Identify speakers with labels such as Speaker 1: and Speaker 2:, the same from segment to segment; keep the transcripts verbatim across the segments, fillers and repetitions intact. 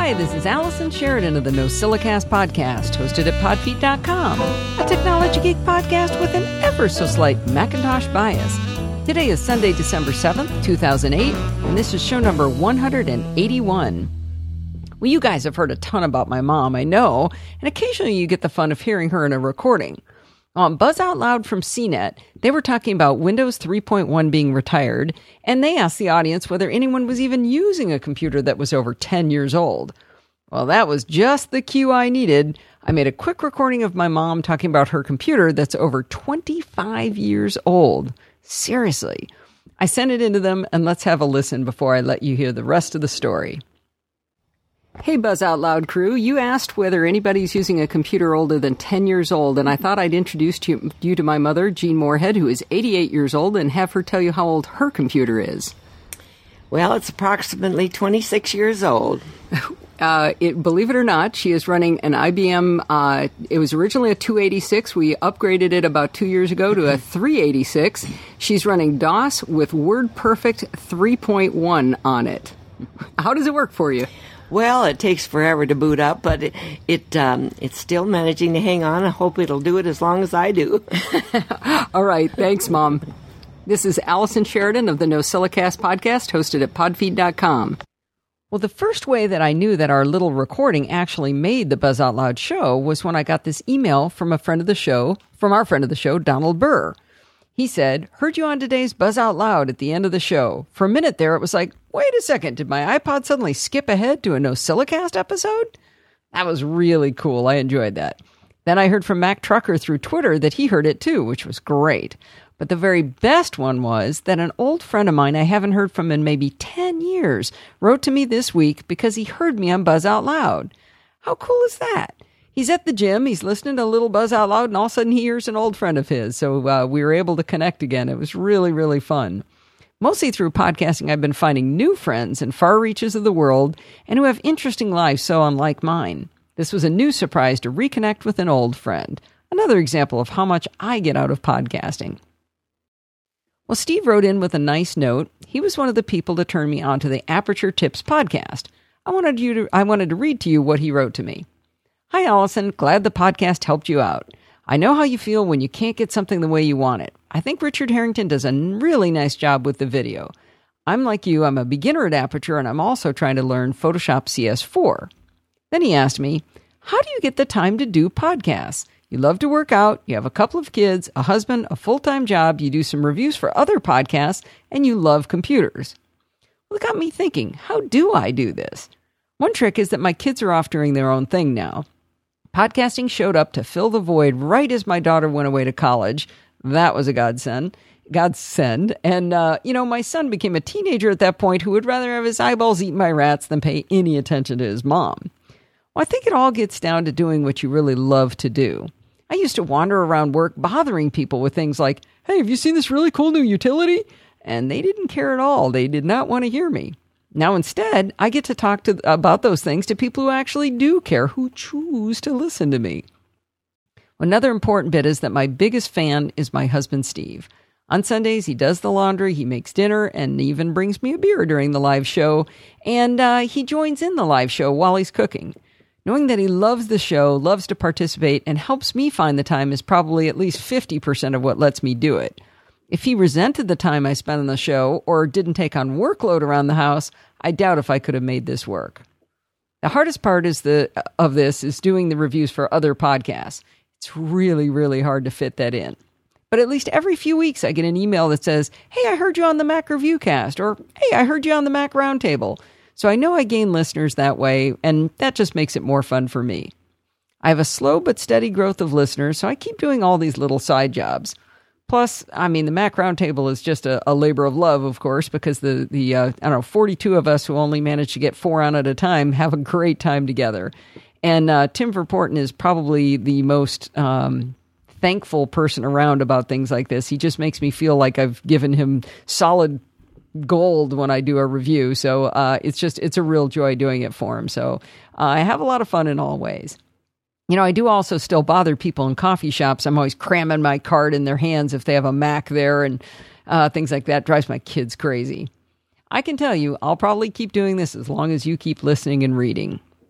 Speaker 1: Hi, this is Allison Sheridan of the NosillaCast podcast, hosted at podfeet dot com, a technology geek podcast with an ever so slight Macintosh bias. Today is Sunday, December seventh, two thousand eight, and this is show number one hundred eighty-one. Well, you guys have heard a ton about my mom, I know, and occasionally you get the fun of hearing her in a recording. On Buzz Out Loud from C net, they were talking about Windows three point one being retired, and they asked the audience whether anyone was even using a computer that was over ten years old. Well, that was just the cue I needed. I made a quick recording of my mom talking about her computer that's over twenty-five years old. Seriously. I sent it into them, and let's have a listen before I let you hear the rest of the story. Hey, Buzz Out Loud crew, you asked whether anybody's using a computer older than ten years old, and I thought I'd introduce you, you to my mother, Jean Moorhead, who is eighty-eight years old, and have her tell you how old her computer is.
Speaker 2: Well, it's approximately twenty-six years old.
Speaker 1: Uh, it, believe it or not, she is running an I B M, uh, it was originally a two eighty-six. We upgraded it about two years ago to a three eighty-six. She's running DOS with WordPerfect three point one on it. How does it work for you?
Speaker 2: Well, it takes forever to boot up, but it, it um, it's still managing to hang on. I hope it'll do it as long as I do.
Speaker 1: All right. Thanks, Mom. This is Allison Sheridan of the NosillaCast podcast, hosted at podfeet dot com. Well, the first way that I knew that our little recording actually made the Buzz Out Loud show was when I got this email from a friend of the show, from our friend of the show, Donald Burr. He said, heard you on today's Buzz Out Loud at the end of the show. For a minute there, it was like, wait a second, did my iPod suddenly skip ahead to a NosillaCast episode? That was really cool. I enjoyed that. Then I heard from Mac Trucker through Twitter that he heard it too, which was great. But the very best one was that an old friend of mine I haven't heard from in maybe ten years wrote to me this week because he heard me on Buzz Out Loud. How cool is that? He's at the gym, he's listening to a little Buzz Out Loud, and all of a sudden he hears an old friend of his. So uh, we were able to connect again. It was really, really fun. Mostly through podcasting, I've been finding new friends in far reaches of the world and who have interesting lives so unlike mine. This was a new surprise to reconnect with an old friend. Another example of how much I get out of podcasting. Well, Steve wrote in with a nice note. He was one of the people to turn me on to the Aperture Tips podcast. I wanted you to, I wanted to read to you what he wrote to me. Hi, Allison. Glad the podcast helped you out. I know how you feel when you can't get something the way you want it. I think Richard Harrington does a really nice job with the video. I'm like you. I'm a beginner at Aperture, and I'm also trying to learn Photoshop C S four. Then he asked me, how do you get the time to do podcasts? You love to work out, you have a couple of kids, a husband, a full-time job, you do some reviews for other podcasts, and you love computers. Well, it got me thinking, how do I do this? One trick is that my kids are off doing their own thing now. Podcasting showed up to fill the void right as my daughter went away to college. That was a godsend. Godsend. And, uh, you know, my son became a teenager at that point who would rather have his eyeballs eaten by rats than pay any attention to his mom. Well, I think it all gets down to doing what you really love to do. I used to wander around work bothering people with things like, hey, have you seen this really cool new utility? And they didn't care at all. They did not want to hear me. Now, instead, I get to talk to about those things to people who actually do care, who choose to listen to me. Another important bit is that my biggest fan is my husband, Steve. On Sundays, he does the laundry, he makes dinner, and even brings me a beer during the live show. And uh, he joins in the live show while he's cooking. Knowing that he loves the show, loves to participate, and helps me find the time is probably at least fifty percent of what lets me do it. If he resented the time I spent on the show or didn't take on workload around the house, I doubt if I could have made this work. The hardest part is the of this is doing the reviews for other podcasts. It's really, really hard to fit that in. But at least every few weeks I get an email that says, hey, I heard you on the Mac Review Cast, or hey, I heard you on the Mac Roundtable. So I know I gain listeners that way, and that just makes it more fun for me. I have a slow but steady growth of listeners, so I keep doing all these little side jobs. Plus, I mean, the Mac Roundtable is just a, a labor of love, of course, because the, the uh, I don't know, forty-two of us who only manage to get four on at a time have a great time together. And uh, Tim Verporten is probably the most um, thankful person around about things like this. He just makes me feel like I've given him solid gold when I do a review. So uh, it's just, it's a real joy doing it for him. So uh, I have a lot of fun in all ways. You know, I do also still bother people in coffee shops. I'm always cramming my card in their hands if they have a Mac there, and uh, things like that. Drives my kids crazy. I can tell you, I'll probably keep doing this as long as you keep listening and reading.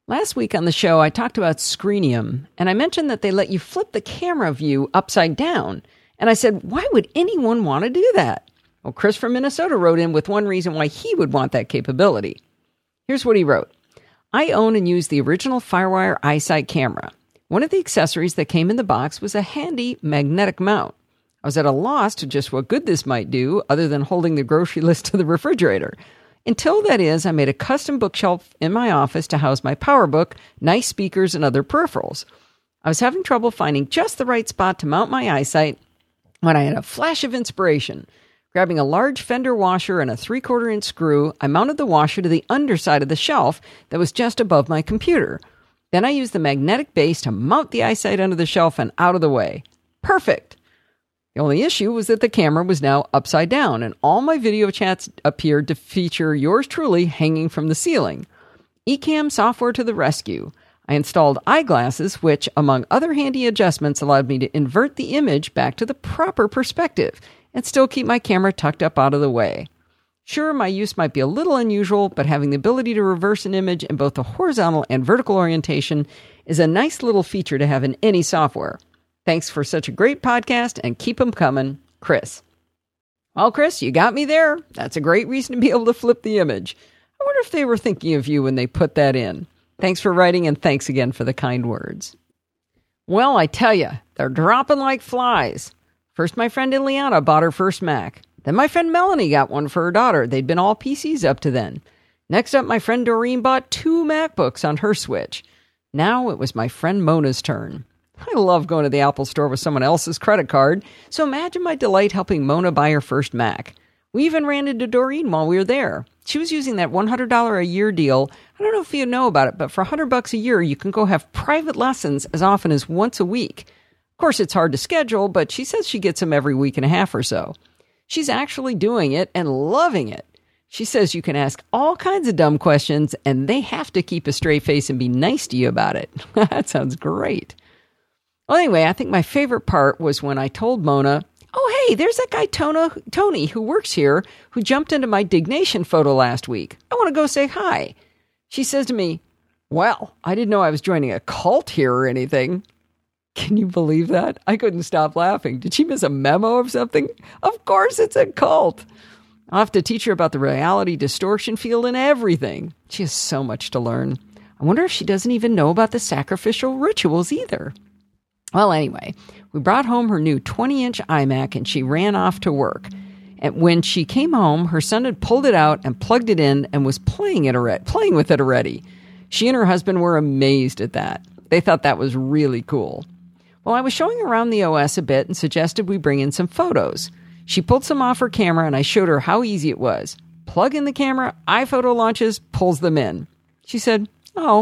Speaker 1: Last week on the show, I talked about Screenium, and I mentioned that they let you flip the camera view upside down. And I said, why would anyone want to do that? Well, Chris from Minnesota wrote in with one reason why he would want that capability. Here's what he wrote. I own and use the original FireWire iSight camera. One of the accessories that came in the box was a handy magnetic mount. I was at a loss to just what good this might do other than holding the grocery list to the refrigerator. Until, that is, I made a custom bookshelf in my office to house my PowerBook, nice speakers, and other peripherals. I was having trouble finding just the right spot to mount my iSight when I had a flash of inspiration. Grabbing a large fender washer and a three-quarter inch screw, I mounted the washer to the underside of the shelf that was just above my computer. Then I used the magnetic base to mount the iSight under the shelf and out of the way. Perfect! The only issue was that the camera was now upside down, and all my video chats appeared to feature yours truly hanging from the ceiling. Ecamm software to the rescue. I installed eyeglasses, which, among other handy adjustments, allowed me to invert the image back to the proper perspective and still keep my camera tucked up out of the way. Sure, my use might be a little unusual, but having the ability to reverse an image in both the horizontal and vertical orientation is a nice little feature to have in any software. Thanks for such a great podcast, and keep them coming, Chris. Well, Chris, you got me there. That's a great reason to be able to flip the image. I wonder if they were thinking of you when they put that in. Thanks for writing, and thanks again for the kind words. Well, I tell you, they're dropping like flies. First, my friend Ileana bought her first Mac. Then my friend Melanie got one for her daughter. They'd been all P Cs up to then. Next up, my friend Doreen bought two MacBooks on her Switch. Now it was my friend Mona's turn. I love going to the Apple store with someone else's credit card, so imagine my delight helping Mona buy her first Mac. We even ran into Doreen while we were there. She was using that one hundred dollars a year deal. I don't know if you know about it, but for one hundred bucks a year, you can go have private lessons as often as once a week. Of course, it's hard to schedule, but she says she gets them every week and a half or so. She's actually doing it and loving it. She says you can ask all kinds of dumb questions, and they have to keep a straight face and be nice to you about it. That sounds great. Well, anyway, I think my favorite part was when I told Mona, oh, hey, there's that guy Tona, Tony who works here who jumped into my Dignation photo last week. I want to go say hi. She says to me, well, I didn't know I was joining a cult here or anything. Can you believe that? I couldn't stop laughing. Did she miss a memo of something? Of course it's a cult. I'll have to teach her about the reality distortion field and everything. She has so much to learn. I wonder if she doesn't even know about the sacrificial rituals either. Well, anyway, we brought home her new twenty-inch iMac, and she ran off to work. And when she came home, her son had pulled it out and plugged it in and was playing it already, playing with it already. She and her husband were amazed at that. They thought that was really cool. Well, I was showing around the O S a bit and suggested we bring in some photos. She pulled some off her camera, and I showed her how easy it was. Plug in the camera, iPhoto launches, pulls them in. She said, oh.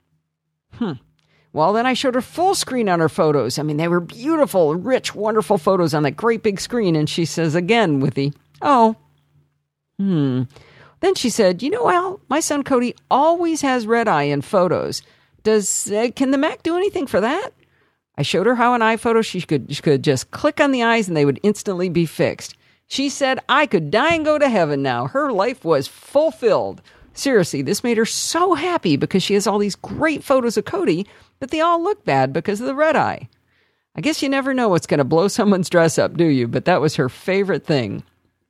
Speaker 1: Hmm. Well, then I showed her full screen on her photos. I mean, they were beautiful, rich, wonderful photos on that great big screen. And she says again with the, oh. Hmm. Then she said, you know, Al, my son Cody always has red eye in photos. Does uh, can the Mac do anything for that? I showed her how in iPhoto she could, she could just click on the eyes and they would instantly be fixed. She said, I could die and go to heaven now. Her life was fulfilled. Seriously, this made her so happy because she has all these great photos of Cody, but they all look bad because of the red eye. I guess you never know what's going to blow someone's dress up, do you? But that was her favorite thing.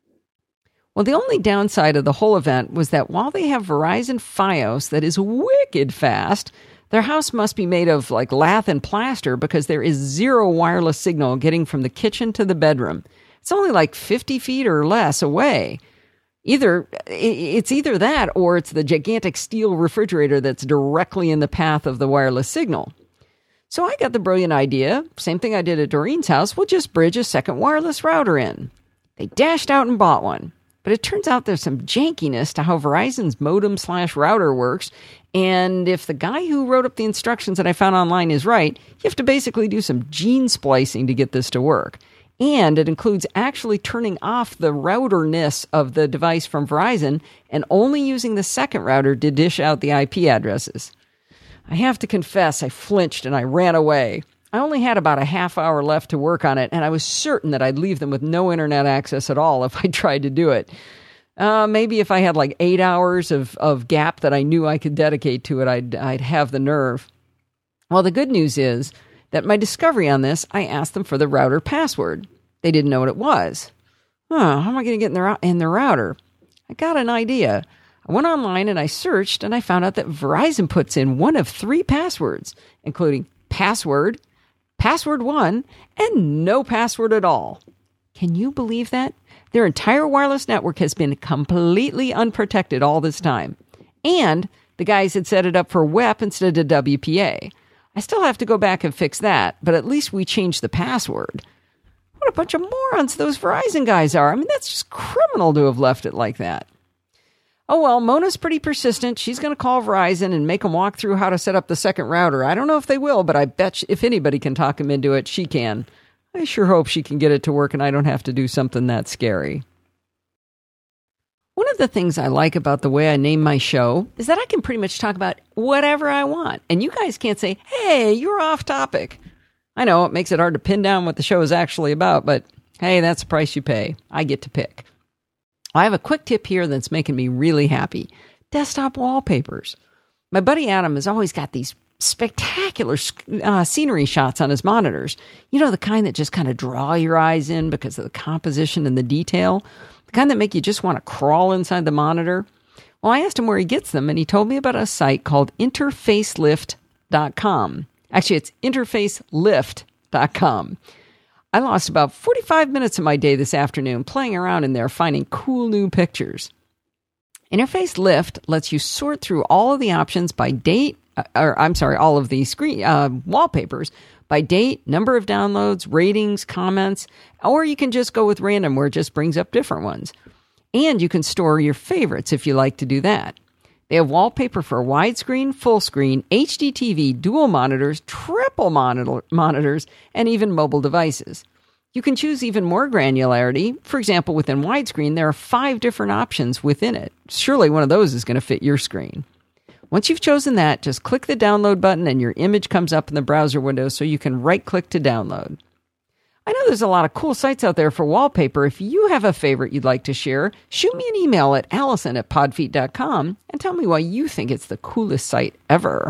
Speaker 1: Well, the only downside of the whole event was that while they have Verizon Fios that is wicked fast, their house must be made of like lath and plaster because there is zero wireless signal getting from the kitchen to the bedroom. It's only like fifty feet or less away. Either it's either that or it's the gigantic steel refrigerator that's directly in the path of the wireless signal. So I got the brilliant idea, same thing I did at Doreen's house, we'll just bridge a second wireless router in. They dashed out and bought one. But it turns out there's some jankiness to how Verizon's modem slash router works. And if the guy who wrote up the instructions that I found online is right, you have to basically do some gene splicing to get this to work. And it includes actually turning off the routerness of the device from Verizon and only using the second router to dish out the I P addresses. I have to confess, I flinched and I ran away. I only had about a half hour left to work on it, and I was certain that I'd leave them with no internet access at all if I tried to do it. Uh, maybe if I had like eight hours of, of gap that I knew I could dedicate to it, I'd, I'd have the nerve. Well, the good news is that my discovery on this, I asked them for the router password. They didn't know what it was. Huh, how am I going to get in the, in the router? I got an idea. I went online and I searched, and I found out that Verizon puts in one of three passwords, including password, password one, and no password at all. Can you believe that? Their entire wireless network has been completely unprotected all this time. And the guys had set it up for W E P instead of W P A. I still have to go back and fix that, but at least we changed the password. What a bunch of morons those Verizon guys are. I mean, that's just criminal to have left it like that. Oh, well, Mona's pretty persistent. She's going to call Verizon and make them walk through how to set up the second router. I don't know if they will, but I bet if anybody can talk them into it, she can. I sure hope she can get it to work and I don't have to do something that scary. One of the things I like about the way I name my show is that I can pretty much talk about whatever I want. And you guys can't say, hey, you're off topic. I know it makes it hard to pin down what the show is actually about, but hey, that's the price you pay. I get to pick. I have a quick tip here that's making me really happy. Desktop wallpapers. My buddy Adam has always got these spectacular uh, scenery shots on his monitors. You know, the kind that just kind of draw your eyes in because of the composition and the detail. The kind that make you just want to crawl inside the monitor. Well, I asked him where he gets them, and he told me about a site called interfacelift dot com. Actually, it's interfacelift dot com. I lost about forty-five minutes of my day this afternoon playing around in there finding cool new pictures. Interface Lift lets you sort through all of the options by date, uh, or I'm sorry, all of the screen uh, wallpapers by date, number of downloads, ratings, comments, or you can just go with random where it just brings up different ones. And you can store your favorites if you like to do that. They have wallpaper for widescreen, full screen, H D T V, dual monitors, triple monitor, monitors, and even mobile devices. You can choose even more granularity. For example, within widescreen, there are five different options within it. Surely one of those is going to fit your screen. Once you've chosen that, just click the download button and your image comes up in the browser window so you can right-click to download. I know there's a lot of cool sites out there for wallpaper. If you have a favorite you'd like to share, shoot me an email at allison at podfeet dot com and tell me why you think it's the coolest site ever.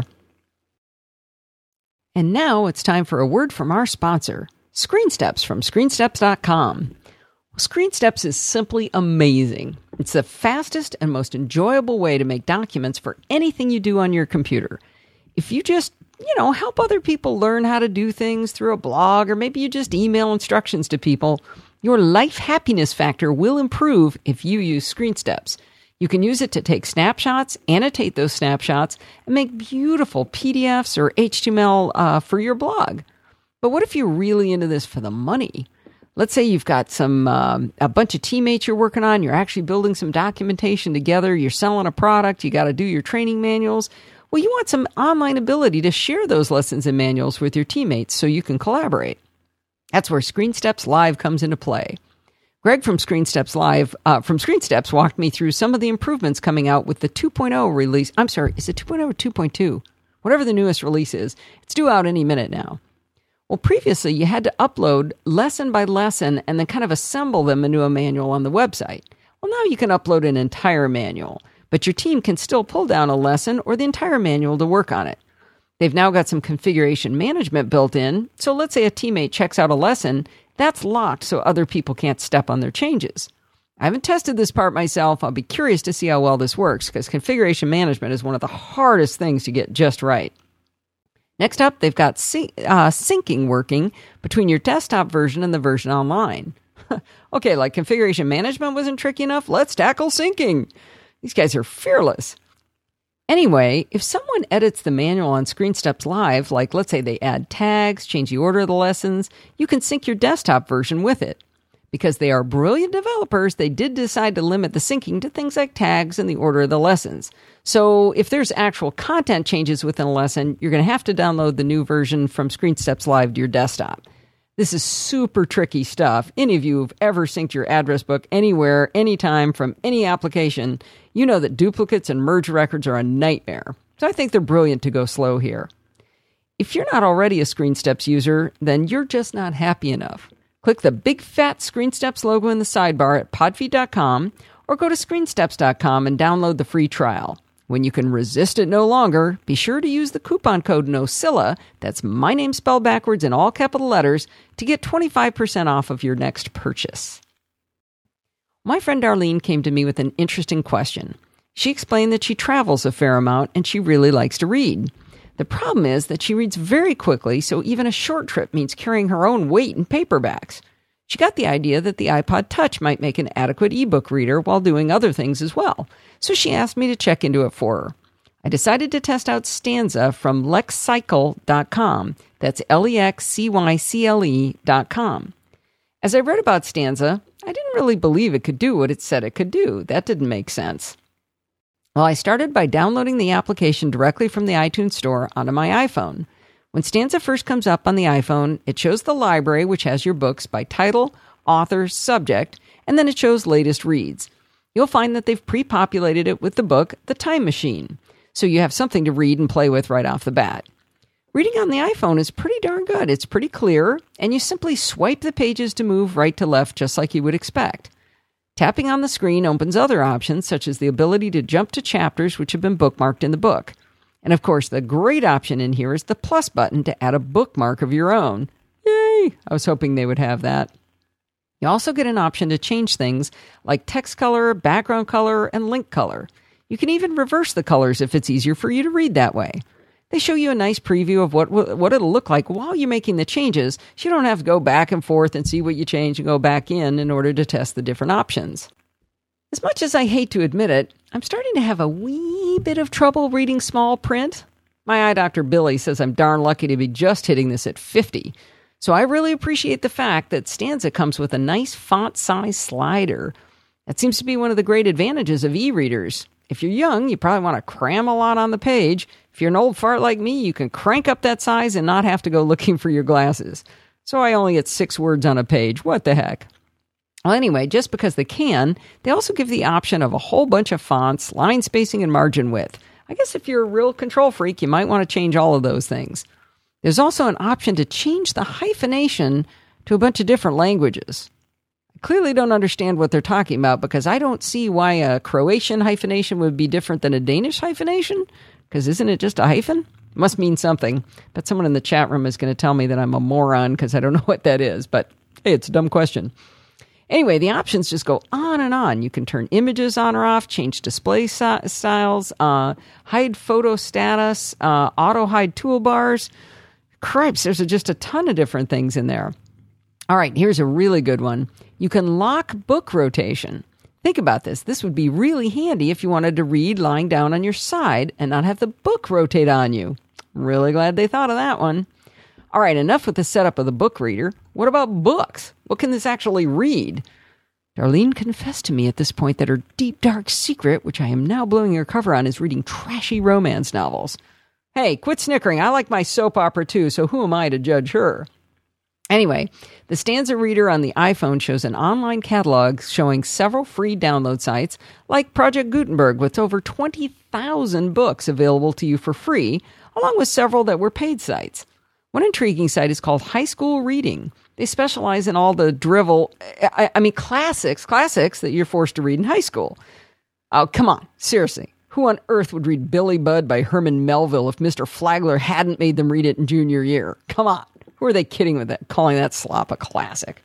Speaker 1: And now it's time for a word from our sponsor, ScreenSteps from screen steps dot com. Well, ScreenSteps is simply amazing. It's the fastest and most enjoyable way to make documents for anything you do on your computer. If you just you know, help other people learn how to do things through a blog, or maybe you just email instructions to people, your life happiness factor will improve if you use ScreenSteps. You can use it to take snapshots, annotate those snapshots, and make beautiful P D Fs or H T M L uh, for your blog. But what if you're really into this for the money? Let's say you've got some um, a bunch of teammates you're working on, you're actually building some documentation together, you're selling a product, you got to do your training manuals. Well, you want some online ability to share those lessons and manuals with your teammates so you can collaborate. That's where ScreenSteps Live comes into play. Greg from ScreenSteps Live, uh, from ScreenSteps walked me through some of the improvements coming out with the two point oh release. I'm sorry, is it two point oh or two point two? Whatever the newest release is, it's due out any minute now. Well, previously you had to upload lesson by lesson and then kind of assemble them into a manual on the website. Well, now you can upload an entire manual, but your team can still pull down a lesson or the entire manual to work on it. They've now got some configuration management built in, so let's say a teammate checks out a lesson, that's locked so other people can't step on their changes. I haven't tested this part myself. I'll be curious to see how well this works, because configuration management is one of the hardest things to get just right. Next up, they've got sy- uh, syncing working between your desktop version and the version online. Okay, like configuration management wasn't tricky enough, let's tackle syncing. These guys are fearless. Anyway, if someone edits the manual on ScreenSteps Live, like let's say they add tags, change the order of the lessons, you can sync your desktop version with it. Because they are brilliant developers, they did decide to limit the syncing to things like tags and the order of the lessons. So if there's actual content changes within a lesson, you're going to have to download the new version from ScreenSteps Live to your desktop. This is super tricky stuff. Any of you who've ever synced your address book anywhere, anytime, from any application, you know that duplicates and merge records are a nightmare. So I think they're brilliant to go slow here. If you're not already a ScreenSteps user, then you're just not happy enough. Click the big fat ScreenSteps logo in the sidebar at podfeet dot com, or go to screensteps dot com and download the free trial. When you can resist it no longer, be sure to use the coupon code NOCILA, that's my name spelled backwards in all capital letters, to get twenty-five percent off of your next purchase. My friend Darlene came to me with an interesting question. She explained that she travels a fair amount and she really likes to read. The problem is that she reads very quickly, so even a short trip means carrying her own weight in paperbacks. She got the idea that the iPod Touch might make an adequate ebook reader while doing other things as well, so she asked me to check into it for her. I decided to test out Stanza from lexcycle dot com. That's L E X C Y C L E dot com. As I read about Stanza, I didn't really believe it could do what it said it could do. That didn't make sense. Well, I started by downloading the application directly from the iTunes Store onto my iPhone. When Stanza first comes up on the iPhone, it shows the library, which has your books by title, author, subject, and then it shows latest reads. You'll find that they've pre-populated it with the book, The Time Machine, so you have something to read and play with right off the bat. Reading on the iPhone is pretty darn good. It's pretty clear, and you simply swipe the pages to move right to left just like you would expect. Tapping on the screen opens other options, such as the ability to jump to chapters which have been bookmarked in the book. And of course, the great option in here is the plus button to add a bookmark of your own. Yay! I was hoping they would have that. You also get an option to change things like text color, background color, and link color. You can even reverse the colors if it's easier for you to read that way. They show you a nice preview of what what it'll look like while you're making the changes, so you don't have to go back and forth and see what you change and go back in in order to test the different options. As much as I hate to admit it, I'm starting to have a wee bit of trouble reading small print. My eye doctor Billy says I'm darn lucky to be just hitting this at fifty. So I really appreciate the fact that Stanza comes with a nice font size slider. That seems to be one of the great advantages of e-readers. If you're young, you probably want to cram a lot on the page. If you're an old fart like me, you can crank up that size and not have to go looking for your glasses. So I only get six words on a page. What the heck? Well, anyway, just because they can, they also give the option of a whole bunch of fonts, line spacing, and margin width. I guess if you're a real control freak, you might want to change all of those things. There's also an option to change the hyphenation to a bunch of different languages. I clearly don't understand what they're talking about because I don't see why a Croatian hyphenation would be different than a Danish hyphenation, because isn't it just a hyphen? It must mean something, but someone in the chat room is going to tell me that I'm a moron because I don't know what that is, but hey, it's a dumb question. Anyway, the options just go on and on. You can turn images on or off, change display si- styles, uh, hide photo status, uh, auto-hide toolbars. Cripes, there's a, just a ton of different things in there. All right, here's a really good one. You can lock book rotation. Think about this. This would be really handy if you wanted to read lying down on your side and not have the book rotate on you. Really glad they thought of that one. All right, enough with the setup of the book reader. What about books? What can this actually read? Darlene confessed to me at this point that her deep, dark secret, which I am now blowing her cover on, is reading trashy romance novels. Hey, quit snickering. I like my soap opera too, so who am I to judge her? Anyway, the Stanza Reader on the iPhone shows an online catalog showing several free download sites like Project Gutenberg with over twenty thousand books available to you for free, along with several that were paid sites. One intriguing site is called High School Reading. They specialize in all the drivel, I, I mean classics, classics that you're forced to read in high school. Oh, come on, seriously. Who on earth would read Billy Budd by Herman Melville if Mister Flagler hadn't made them read it in junior year? Come on. Who are they kidding with that, calling that slop a classic?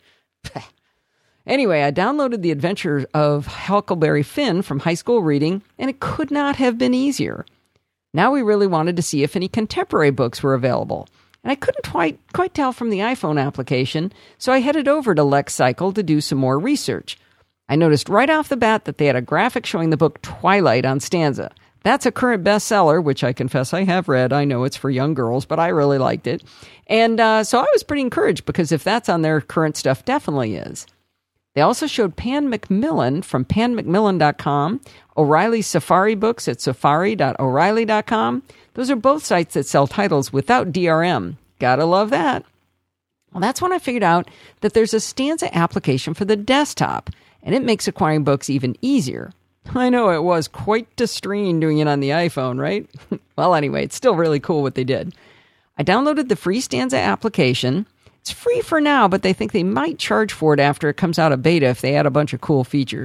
Speaker 1: Anyway, I downloaded The Adventures of Huckleberry Finn from High School Reading, and it could not have been easier. Now we really wanted to see if any contemporary books were available, and I couldn't quite, quite tell from the iPhone application, so I headed over to LexCycle to do some more research. I noticed right off the bat that they had a graphic showing the book Twilight on Stanza. That's a current bestseller, which I confess I have read. I know it's for young girls, but I really liked it. And uh, so I was pretty encouraged because if that's on their current stuff, definitely is. They also showed Pan Macmillan from pan macmillan dot com, O'Reilly Safari Books at safari dot o'reilly dot com. Those are both sites that sell titles without D R M. Gotta love that. Well, that's when I figured out that there's a Stanza application for the desktop, and it makes acquiring books even easier. I know it was quite a strain doing it on the iPhone, right? Well, anyway, it's still really cool what they did. I downloaded the free Stanza application. It's free for now, but they think they might charge for it after it comes out of beta if they add a bunch of cool features.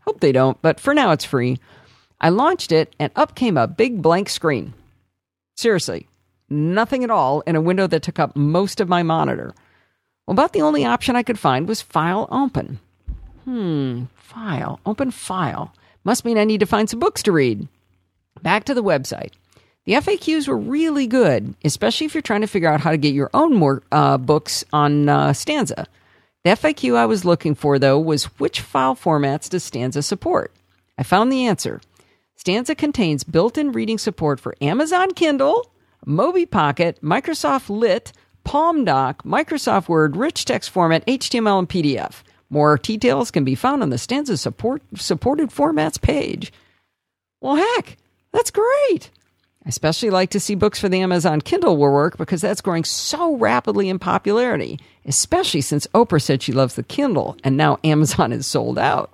Speaker 1: Hope they don't, but for now it's free. I launched it, and up came a big blank screen. Seriously, nothing at all in a window that took up most of my monitor. Well, about the only option I could find was File Open. Hmm, File, Open File. Must mean I need to find some books to read. Back to the website. The F A Qs were really good, especially if you're trying to figure out how to get your own more uh, books on uh, Stanza. The F A Q I was looking for, though, was which file formats does Stanza support? I found the answer. Stanza contains built-in reading support for Amazon Kindle, Mobi Pocket, Microsoft Lit, Palm Doc, Microsoft Word, rich text format, H T M L, and P D F. More details can be found on the Stanza support, supported formats page. Well, heck, that's great. I especially like to see books for the Amazon Kindle will work because that's growing so rapidly in popularity, especially since Oprah said she loves the Kindle, and now Amazon is sold out.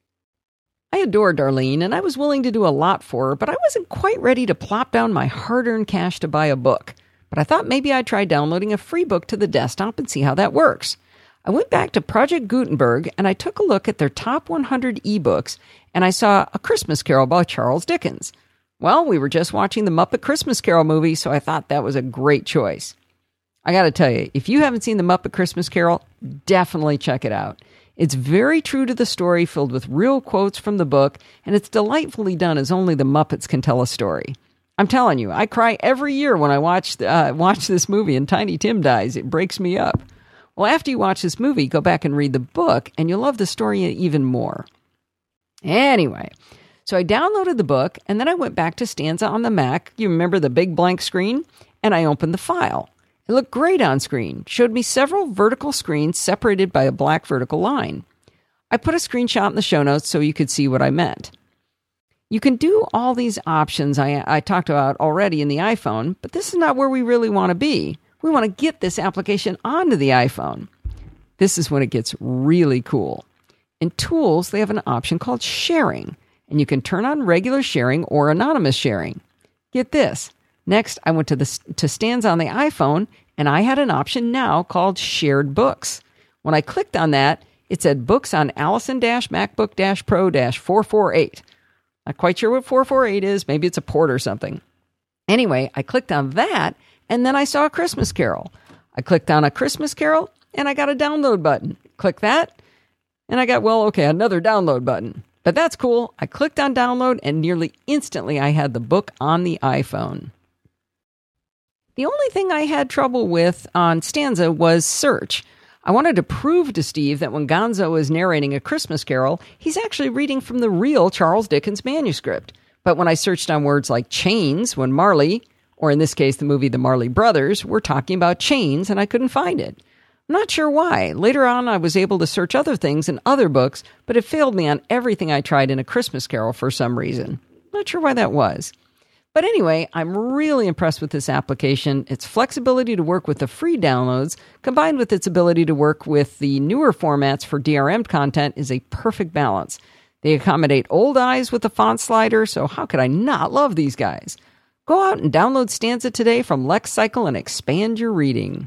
Speaker 1: I adore Darlene, and I was willing to do a lot for her, but I wasn't quite ready to plop down my hard-earned cash to buy a book. But I thought maybe I'd try downloading a free book to the desktop and see how that works. I went back to Project Gutenberg, and I took a look at their top one hundred ebooks, and I saw A Christmas Carol by Charles Dickens. Well, we were just watching the Muppet Christmas Carol movie, so I thought that was a great choice. I got to tell you, if you haven't seen the Muppet Christmas Carol, definitely check it out. It's very true to the story, filled with real quotes from the book, and it's delightfully done as only the Muppets can tell a story. I'm telling you, I cry every year when I watch uh, watch this movie and Tiny Tim dies. It breaks me up. Well, after you watch this movie, go back and read the book, and you'll love the story even more. Anyway, so I downloaded the book, and then I went back to Stanza on the Mac. You remember the big blank screen? And I opened the file. It looked great on screen. Showed me several vertical screens separated by a black vertical line. I put a screenshot in the show notes so you could see what I meant. You can do all these options I, I talked about already in the iPhone, but this is not where we really want to be. We want to get this application onto the iPhone. This is when it gets really cool. In Tools, they have an option called Sharing, and you can turn on regular sharing or anonymous sharing. Get this. Next, I went to the to Stanza on the iPhone, and I had an option now called Shared Books. When I clicked on that, it said Books on Allison-MacBook-Pro four forty-eight. Not quite sure what four forty-eight is. Maybe it's a port or something. Anyway, I clicked on that, and then I saw A Christmas Carol. I clicked on A Christmas Carol, and I got a download button. Click that, and I got, well, okay, another download button. But that's cool. I clicked on download, and nearly instantly I had the book on the iPhone. The only thing I had trouble with on Stanza was search. I wanted to prove to Steve that when Gonzo is narrating A Christmas Carol, he's actually reading from the real Charles Dickens manuscript. But when I searched on words like chains, when Marley, or in this case the movie The Marley Brothers, were talking about chains, and I couldn't find it. I'm not sure why. Later on, I was able to search other things in other books, but it failed me on everything I tried in A Christmas Carol for some reason. Not sure why that was. But anyway, I'm really impressed with this application. Its flexibility to work with the free downloads, combined with its ability to work with the newer formats for D R M content, is a perfect balance. They accommodate old eyes with the font slider, so how could I not love these guys? Go out and download Stanza today from LexCycle and expand your reading.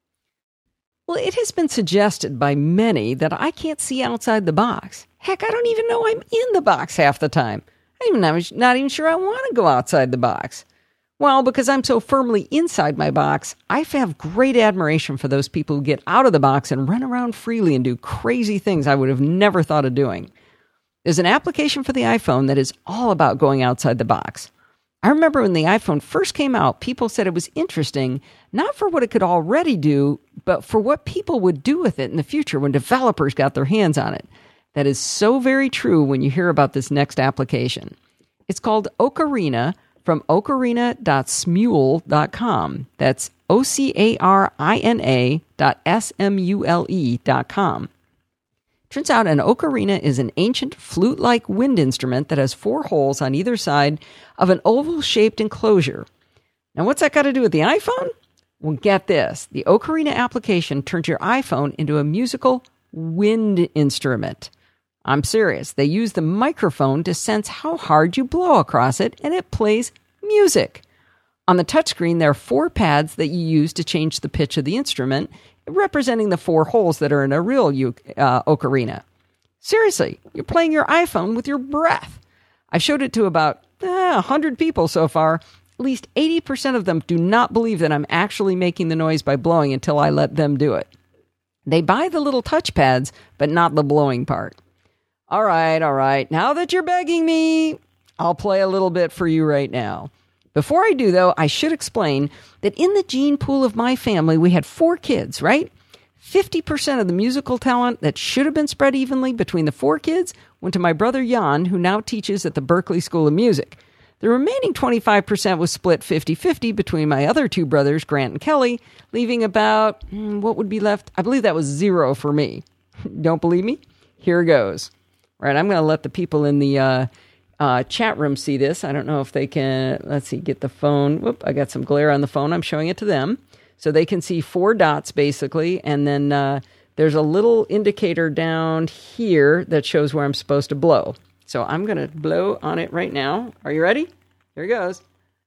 Speaker 1: Well, it has been suggested by many that I can't see outside the box. Heck, I don't even know I'm in the box half the time. I'm not even sure I want to go outside the box. Well, because I'm so firmly inside my box, I have great admiration for those people who get out of the box and run around freely and do crazy things I would have never thought of doing. There's an application for the iPhone that is all about going outside the box. I remember when the iPhone first came out, people said it was interesting, not for what it could already do, but for what people would do with it in the future when developers got their hands on it. That is so very true when you hear about this next application. It's called Ocarina from ocarina dot smule dot com. That's O C A R I N A dot S M U L E dot com. Turns out an ocarina is an ancient flute-like wind instrument that has four holes on either side of an oval-shaped enclosure. Now, what's that got to do with the iPhone? Well, get this. The ocarina application turns your iPhone into a musical wind instrument. I'm serious. They use the microphone to sense how hard you blow across it, and it plays music. On the touchscreen, there are four pads that you use to change the pitch of the instrument, representing the four holes that are in a real uh, ocarina. Seriously, you're playing your iPhone with your breath. I've showed it to about eh, one hundred people so far. At least eighty percent of them do not believe that I'm actually making the noise by blowing until I let them do it. They buy the little touchpads, but not the blowing part. All right, all right. Now that you're begging me, I'll play a little bit for you right now. Before I do, though, I should explain that in the gene pool of my family, we had four kids, right? fifty percent of the musical talent that should have been spread evenly between the four kids went to my brother Jan, who now teaches at the Berklee School of Music. The remaining twenty-five percent was split fifty-fifty between my other two brothers, Grant and Kelly, leaving about, hmm, what would be left? I believe that was zero for me. Don't believe me? Here goes. All right, I'm going to let the people in the uh, uh, chat room see this. I don't know if they can, let's see, get the phone. Whoop, I got some glare on the phone. I'm showing it to them. So they can see four dots, basically, and then uh, there's a little indicator down here that shows where I'm supposed to blow. So I'm going to blow on it right now. Are you ready? Here it goes.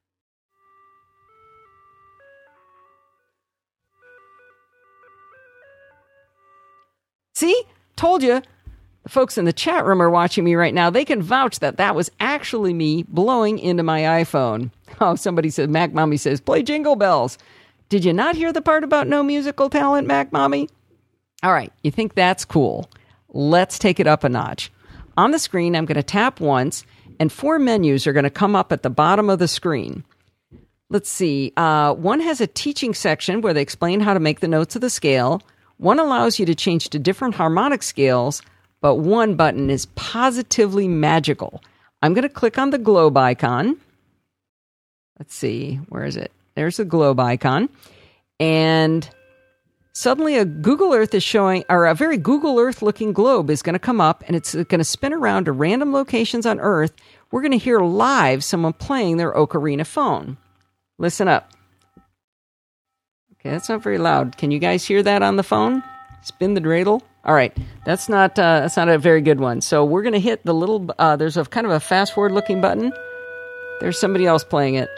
Speaker 1: See? Told you. The folks in the chat room are watching me right now. They can vouch that that was actually me blowing into my iPhone. Oh, somebody said, Mac Mommy says, play Jingle Bells. Did you not hear the part about no musical talent, Mac Mommy? All right, you think that's cool. Let's take it up a notch. On the screen, I'm going to tap once, and four menus are going to come up at the bottom of the screen. Let's see. Uh, one has a teaching section where they explain how to make the notes of the scale. One allows you to change to different harmonic scales, but one button is positively magical. I'm going to click on the globe icon. Let's see. Where is it? There's the globe icon. And suddenly a Google Earth is showing, or a very Google Earth looking globe is going to come up, and it's going to spin around to random locations on Earth. We're going to hear live someone playing their Ocarina phone. Listen up. Okay, that's not very loud. Can you guys hear that on the phone? Spin the dreidel. All right, that's not uh, that's not a very good one. So we're going to hit the little, uh, there's a kind of a fast forward looking button. There's somebody else playing it.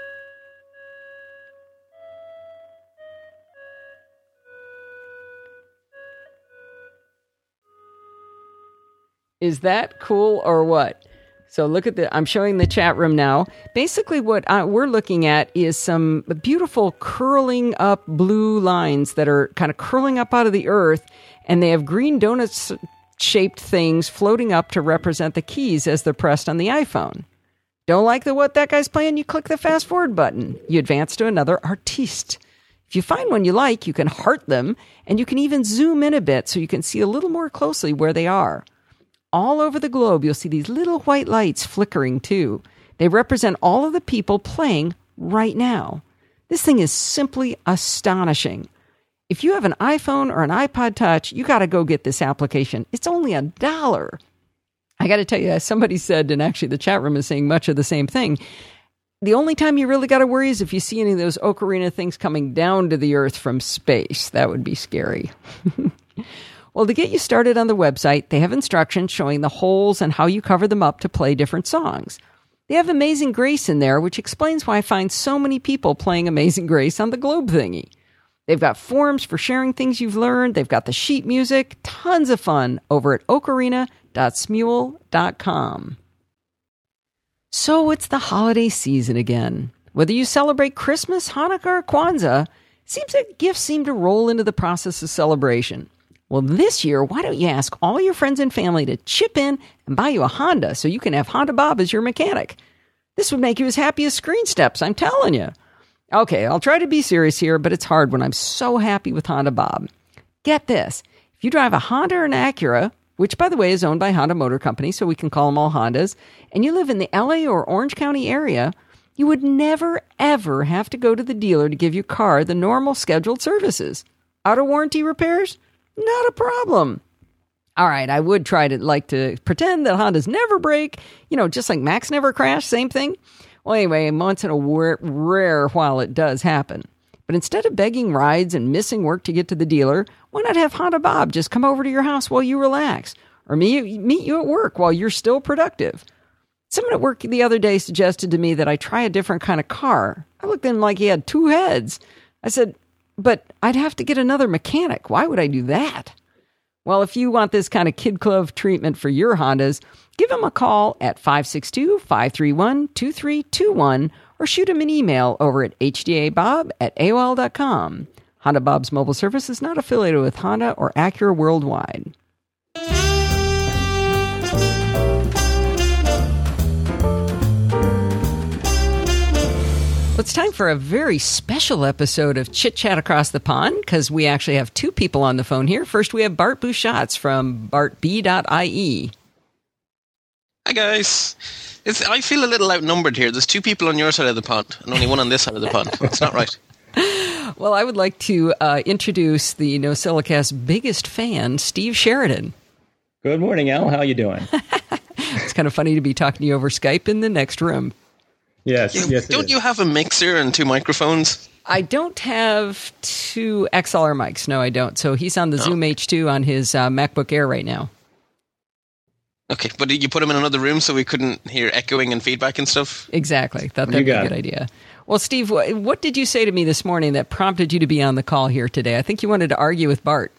Speaker 1: Is that cool or what? So look at the, I'm showing the chat room now. Basically what uh, we're looking at is some beautiful curling up blue lines that are kind of curling up out of the earth, and they have green donuts shaped things floating up to represent the keys as they're pressed on the iPhone. Don't like the what that guy's playing? You click the fast forward button. You advance to another artiste. If you find one you like, you can heart them, and you can even zoom in a bit so you can see a little more closely where they are. All over the globe, you'll see these little white lights flickering too. They represent all of the people playing right now. This thing is simply astonishing. If you have an iPhone or an iPod Touch, you got to go get this application. It's only a dollar. I got to tell you, as somebody said, and actually the chat room is saying much of the same thing, the only time you really got to worry is if you see any of those Ocarina things coming down to the earth from space. That would be scary. Well, to get you started on the website, they have instructions showing the holes and how you cover them up to play different songs. They have Amazing Grace in there, which explains why I find so many people playing Amazing Grace on the globe thingy. They've got forums for sharing things you've learned. They've got the sheet music. Tons of fun over at ocarina dot smule dot com. So it's the holiday season again. Whether you celebrate Christmas, Hanukkah, or Kwanzaa, it seems that gifts seem to roll into the process of celebration. Well, this year, why don't you ask all your friends and family to chip in and buy you a Honda so you can have Honda Bob as your mechanic? This would make you as happy as screen steps, I'm telling you. Okay, I'll try to be serious here, but it's hard when I'm so happy with Honda Bob. Get this. If you drive a Honda or an Acura, which, by the way, is owned by Honda Motor Company, so we can call them all Hondas, and you live in the L A or Orange County area, you would never, ever have to go to the dealer to give your car the normal scheduled services. Out of warranty repairs? Not a problem. All right, I would try to like to pretend that Hondas never break, you know, just like Macs never crash, same thing. Well, anyway, once in a rare, rare while it does happen. But instead of begging rides and missing work to get to the dealer, why not have Honda Bob just come over to your house while you relax? Or meet, meet you at work while you're still productive? Someone at work the other day suggested to me that I try a different kind of car. I looked at him like he had two heads. I said, but I'd have to get another mechanic. Why would I do that? Well, if you want this kind of kid glove treatment for your Hondas, give them a call at five six two, five three one, two three two one or shoot them an email over at h d a bob at a o l dot com. Honda Bob's mobile service is not affiliated with Honda or Acura worldwide. Well, it's time for a very special episode of Chit Chat Across the Pond because we actually have two people on the phone here. First, we have Bart Busschots from bart b dot i e.
Speaker 3: Hi, guys. It's, I feel a little outnumbered here. There's two people on your side of the pond and only one on this side of the pond. It's not right.
Speaker 1: Well, I would like to uh, introduce the NosillaCast's biggest fan, Steve Sheridan.
Speaker 4: Good morning, Al. How you doing?
Speaker 1: It's kind of funny to be talking to you over Skype in the next room.
Speaker 4: Yes,
Speaker 3: yeah,
Speaker 4: yes.
Speaker 3: Don't you have a mixer and two microphones?
Speaker 1: I don't have two X L R mics. No, I don't. So he's on the oh. Zoom H two on his uh, MacBook Air right now.
Speaker 3: Okay, but did you put him in another room so we couldn't hear echoing and feedback and stuff?
Speaker 1: Exactly. Thought that'd be a good it. idea. Well, Steve, what did you say to me this morning that prompted you to be on the call here today? I think you wanted to argue with Bart.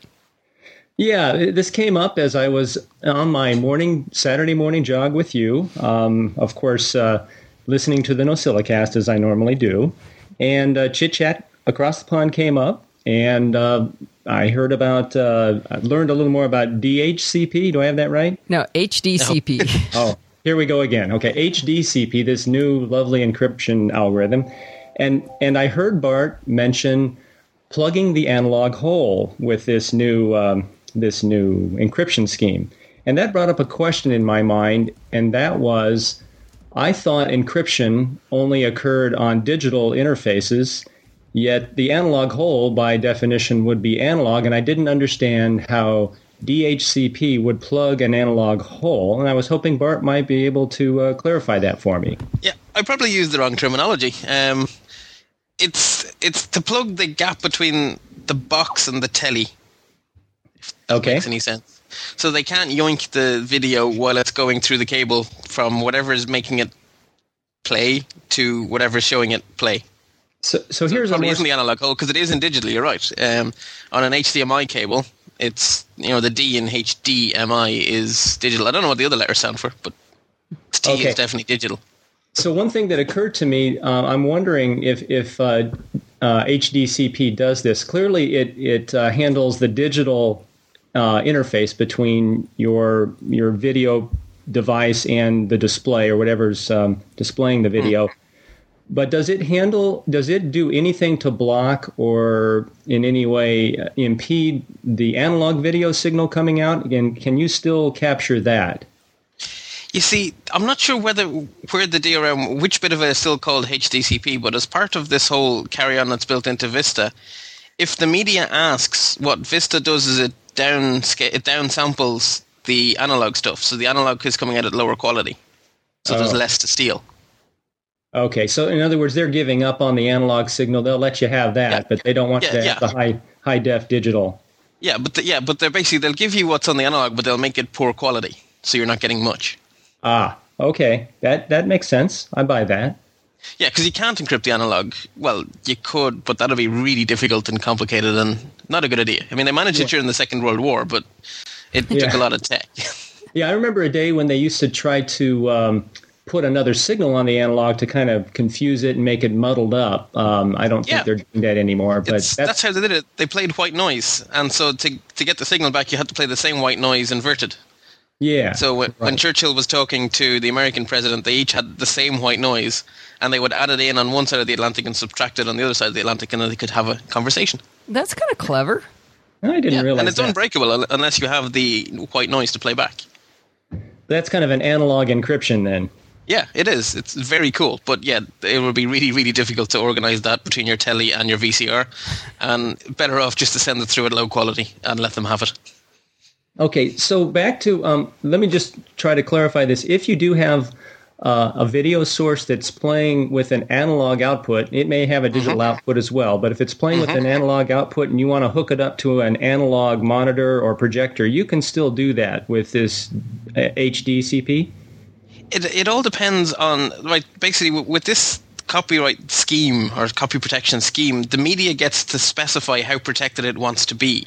Speaker 4: Yeah, this came up as I was on my morning Saturday morning jog with you. Um, of course, uh, listening to the NosillaCast as I normally do. And uh, Chit Chat Across the Pond came up, and uh, I heard about, uh, I learned a little more about D H C P. Do I have that right?
Speaker 1: No, H D C P.
Speaker 3: No.
Speaker 4: Oh, here we go again. Okay, H D C P, this new lovely encryption algorithm. And, and I heard Bart mention plugging the analog hole with this new, um, this new encryption scheme. And that brought up a question in my mind, and that was, I thought encryption only occurred on digital interfaces, yet the analog hole, by definition, would be analog, and I didn't understand how D H C P would plug an analog hole, and I was hoping Bart might be able to uh, clarify that for me.
Speaker 3: Yeah, I probably used the wrong terminology. Um, it's it's to plug the gap between the box and the telly, if that
Speaker 4: okay.
Speaker 3: makes any sense. So they can't yoink the video while it's going through the cable from whatever is making it play to whatever is showing it play.
Speaker 4: So, so here's
Speaker 3: so it probably
Speaker 4: a more...
Speaker 3: isn't the analog hole because it isn't digital. You're right. Um, on an H D M I cable, it's you know the D in H D M I is digital. I don't know what the other letters stand for, but T
Speaker 4: okay.
Speaker 3: is definitely digital.
Speaker 4: So one thing that occurred to me, uh, I'm wondering if if uh, uh, H D C P does this. Clearly, it it uh, handles the digital Uh, interface between your your video device and the display or whatever's um, displaying the video. Mm. But does it handle, does it do anything to block or in any way impede the analog video signal coming out? Again, can you still capture that?
Speaker 3: You see, I'm not sure whether where the D R M, which bit of it is still called H D C P, but as part of this whole carry-on that's built into Vista, if the media asks, what Vista does is it down it down samples the analog stuff, so the analog is coming out at lower quality, so oh. there's less to steal.
Speaker 4: Okay, so in other words, they're giving up on the analog signal. They'll let you have that, yeah. but they don't want yeah, to yeah. have the high high def digital.
Speaker 3: Yeah, but the, yeah, but they're basically they'll give you what's on the analog, but they'll make it poor quality, so you're not getting much.
Speaker 4: Ah, okay, that that makes sense. I buy that.
Speaker 3: Yeah, because you can't encrypt the analog. Well, you could, but that'll be really difficult and complicated and not a good idea. I mean, they managed it during the Second World War, but it yeah. took a lot of tech.
Speaker 4: Yeah, I remember a day when they used to try to um, put another signal on the analog to kind of confuse it and make it muddled up. Um, I don't think yeah. they're doing that anymore. But that's,
Speaker 3: that's how they did it. They played white noise, and so to to get the signal back, you had to play the same white noise inverted.
Speaker 4: Yeah.
Speaker 3: So when, right. when Churchill was talking to the American president, they each had the same white noise, and they would add it in on one side of the Atlantic and subtract it on the other side of the Atlantic, and then they could have a conversation.
Speaker 1: That's kind of clever.
Speaker 4: I didn't
Speaker 3: yeah,
Speaker 4: realize
Speaker 3: and it's
Speaker 4: that.
Speaker 3: unbreakable unless you have the white noise to play back.
Speaker 4: That's kind of an analog encryption then.
Speaker 3: Yeah, it is. It's very cool. But yeah, it would be really, really difficult to organize that between your telly and your V C R, and better off just to send it through at low quality and let them have it.
Speaker 4: Okay, so back to, um, let me just try to clarify this. If you do have uh, a video source that's playing with an analog output, it may have a digital mm-hmm. output as well, but if it's playing mm-hmm. with an analog output and you want to hook it up to an analog monitor or projector, you can still do that with this uh, H D C P?
Speaker 3: It it all depends on, right, basically with this copyright scheme or copy protection scheme, the media gets to specify how protected it wants to be.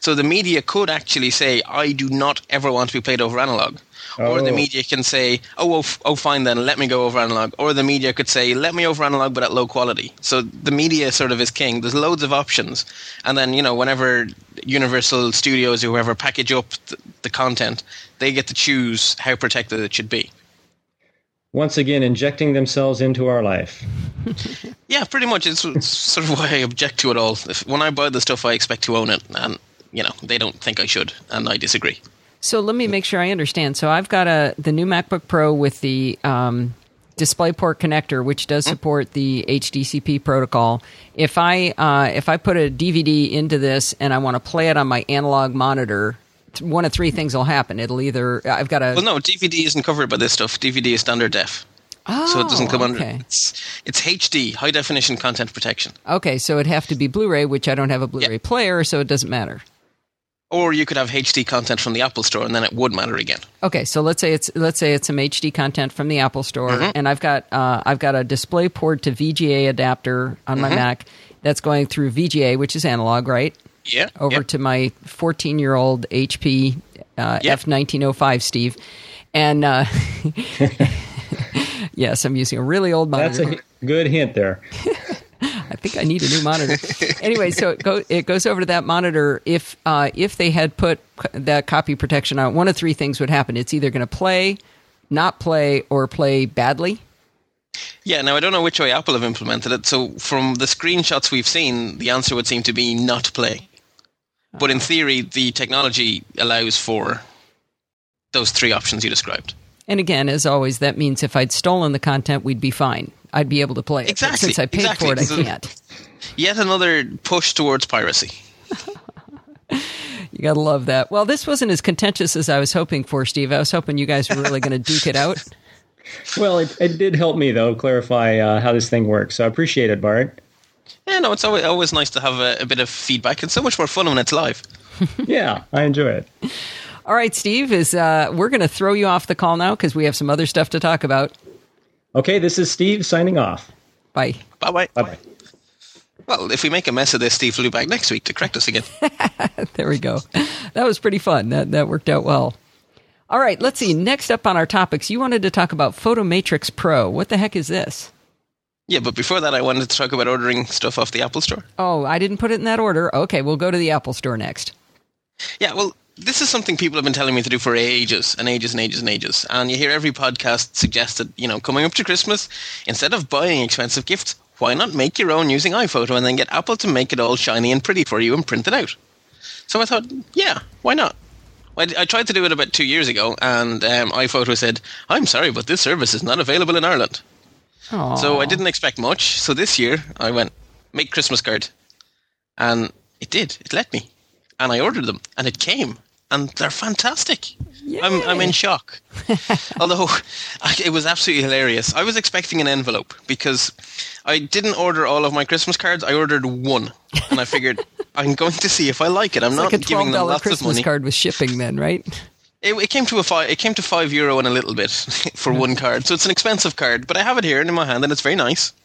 Speaker 3: So the media could actually say, I do not ever want to be played over analog. Oh. Or the media can say, oh, oh, f- oh, fine then, let me go over analog. Or the media could say, let me over analog but at low quality. So the media sort of is king. There's loads of options. And then, you know, whenever Universal Studios or whoever package up th- the content, they get to choose how protected it should be.
Speaker 4: Once again, injecting themselves into our life.
Speaker 3: Yeah, pretty much. It's, it's sort of why I object to it all. If, when I buy the stuff, I expect to own it. And, you know, they don't think I should. And I disagree.
Speaker 1: So let me make sure I understand. So I've got a the new MacBook Pro with the um, DisplayPort connector, which does support the H D C P protocol. If I uh, if I put a D V D into this and I want to play it on my analog monitor, one of three things will happen. It'll either I've got a
Speaker 3: well, no, D V D isn't covered by this stuff. D V D is standard def.
Speaker 1: Oh,
Speaker 3: so it doesn't come
Speaker 1: okay.
Speaker 3: under. It's, it's H D, high definition content protection.
Speaker 1: Okay, so it'd have to be Blu-ray, which I don't have a Blu-ray
Speaker 3: yeah.
Speaker 1: player, so it doesn't matter.
Speaker 3: Or you could have H D content from the Apple Store, and then it would matter again.
Speaker 1: Okay, so let's say it's let's say it's some H D content from the Apple Store, mm-hmm. and I've got uh, I've got a DisplayPort to V G A adapter on my mm-hmm. Mac that's going through V G A, which is analog, right?
Speaker 3: Yeah.
Speaker 1: Over
Speaker 3: yep.
Speaker 1: to my fourteen-year-old H P uh,
Speaker 3: yep.
Speaker 1: F nineteen oh five, Steve, and uh, yes, I'm using a really old monitor.
Speaker 4: That's a good hint there.
Speaker 1: I think I need a new monitor. Anyway, so it, go, it goes over to that monitor. If uh, if they had put that copy protection on, one of three things would happen. It's either going to play, not play, or play badly.
Speaker 3: Yeah, now I don't know which way Apple have implemented it. So from the screenshots we've seen, the answer would seem to be not play. But in theory, the technology allows for those three options you described.
Speaker 1: And again, as always, that means if I'd stolen the content, we'd be fine. I'd be able to play it.
Speaker 3: Exactly.
Speaker 1: But since I paid
Speaker 3: exactly.
Speaker 1: for it, I
Speaker 3: so
Speaker 1: can't.
Speaker 3: Yet another push towards piracy.
Speaker 1: You got to love that. Well, this wasn't as contentious as I was hoping for, Steve. I was hoping you guys were really going to duke it out.
Speaker 4: Well, it, it did help me, though, clarify uh, how this thing works. So I appreciate it, Bart.
Speaker 3: Yeah, no, it's always, always nice to have a, a bit of feedback. It's so much more fun when it's live.
Speaker 4: Yeah, I enjoy it.
Speaker 1: All right, Steve, is uh, we're going to throw you off the call now because we have some other stuff to talk about.
Speaker 4: Okay, this is Steve signing off.
Speaker 1: Bye.
Speaker 3: Bye-bye.
Speaker 4: Bye-bye.
Speaker 3: Well, if we make a mess of this, Steve will be back next week to correct us again.
Speaker 1: There we go. That was pretty fun. That that worked out well. All right, let's see. Next up on our topics, you wanted to talk about Photomatrix Pro. What the heck is this?
Speaker 3: Yeah, but before that, I wanted to talk about ordering stuff off the Apple Store.
Speaker 1: Oh, I didn't put it in that order. Okay, we'll go to the Apple Store next.
Speaker 3: Yeah, well, this is something people have been telling me to do for ages and ages and ages and ages. And you hear every podcast suggested, you know, coming up to Christmas, instead of buying expensive gifts, why not make your own using iPhoto and then get Apple to make it all shiny and pretty for you and print it out? So I thought, yeah, why not? I, I tried to do it about two years ago, and um, iPhoto said, I'm sorry, but this service is not available in Ireland.
Speaker 1: Aww.
Speaker 3: So I didn't expect much. So this year, I went, make Christmas card. And it did. It let me. And I ordered them, and it came. And they're fantastic.
Speaker 1: Yay.
Speaker 3: I'm I'm in shock. Although, I, it was absolutely hilarious. I was expecting an envelope, because I didn't order all of my Christmas cards. I ordered one. And I figured, I'm going to see if I like it. I'm
Speaker 1: it's
Speaker 3: not
Speaker 1: like a
Speaker 3: giving them lots
Speaker 1: Christmas
Speaker 3: of money.
Speaker 1: card with shipping then, right?
Speaker 3: It, it came to a five. It came to five euro and a little bit for one card. So it's an expensive card, but I have it here in my hand, and it's very nice.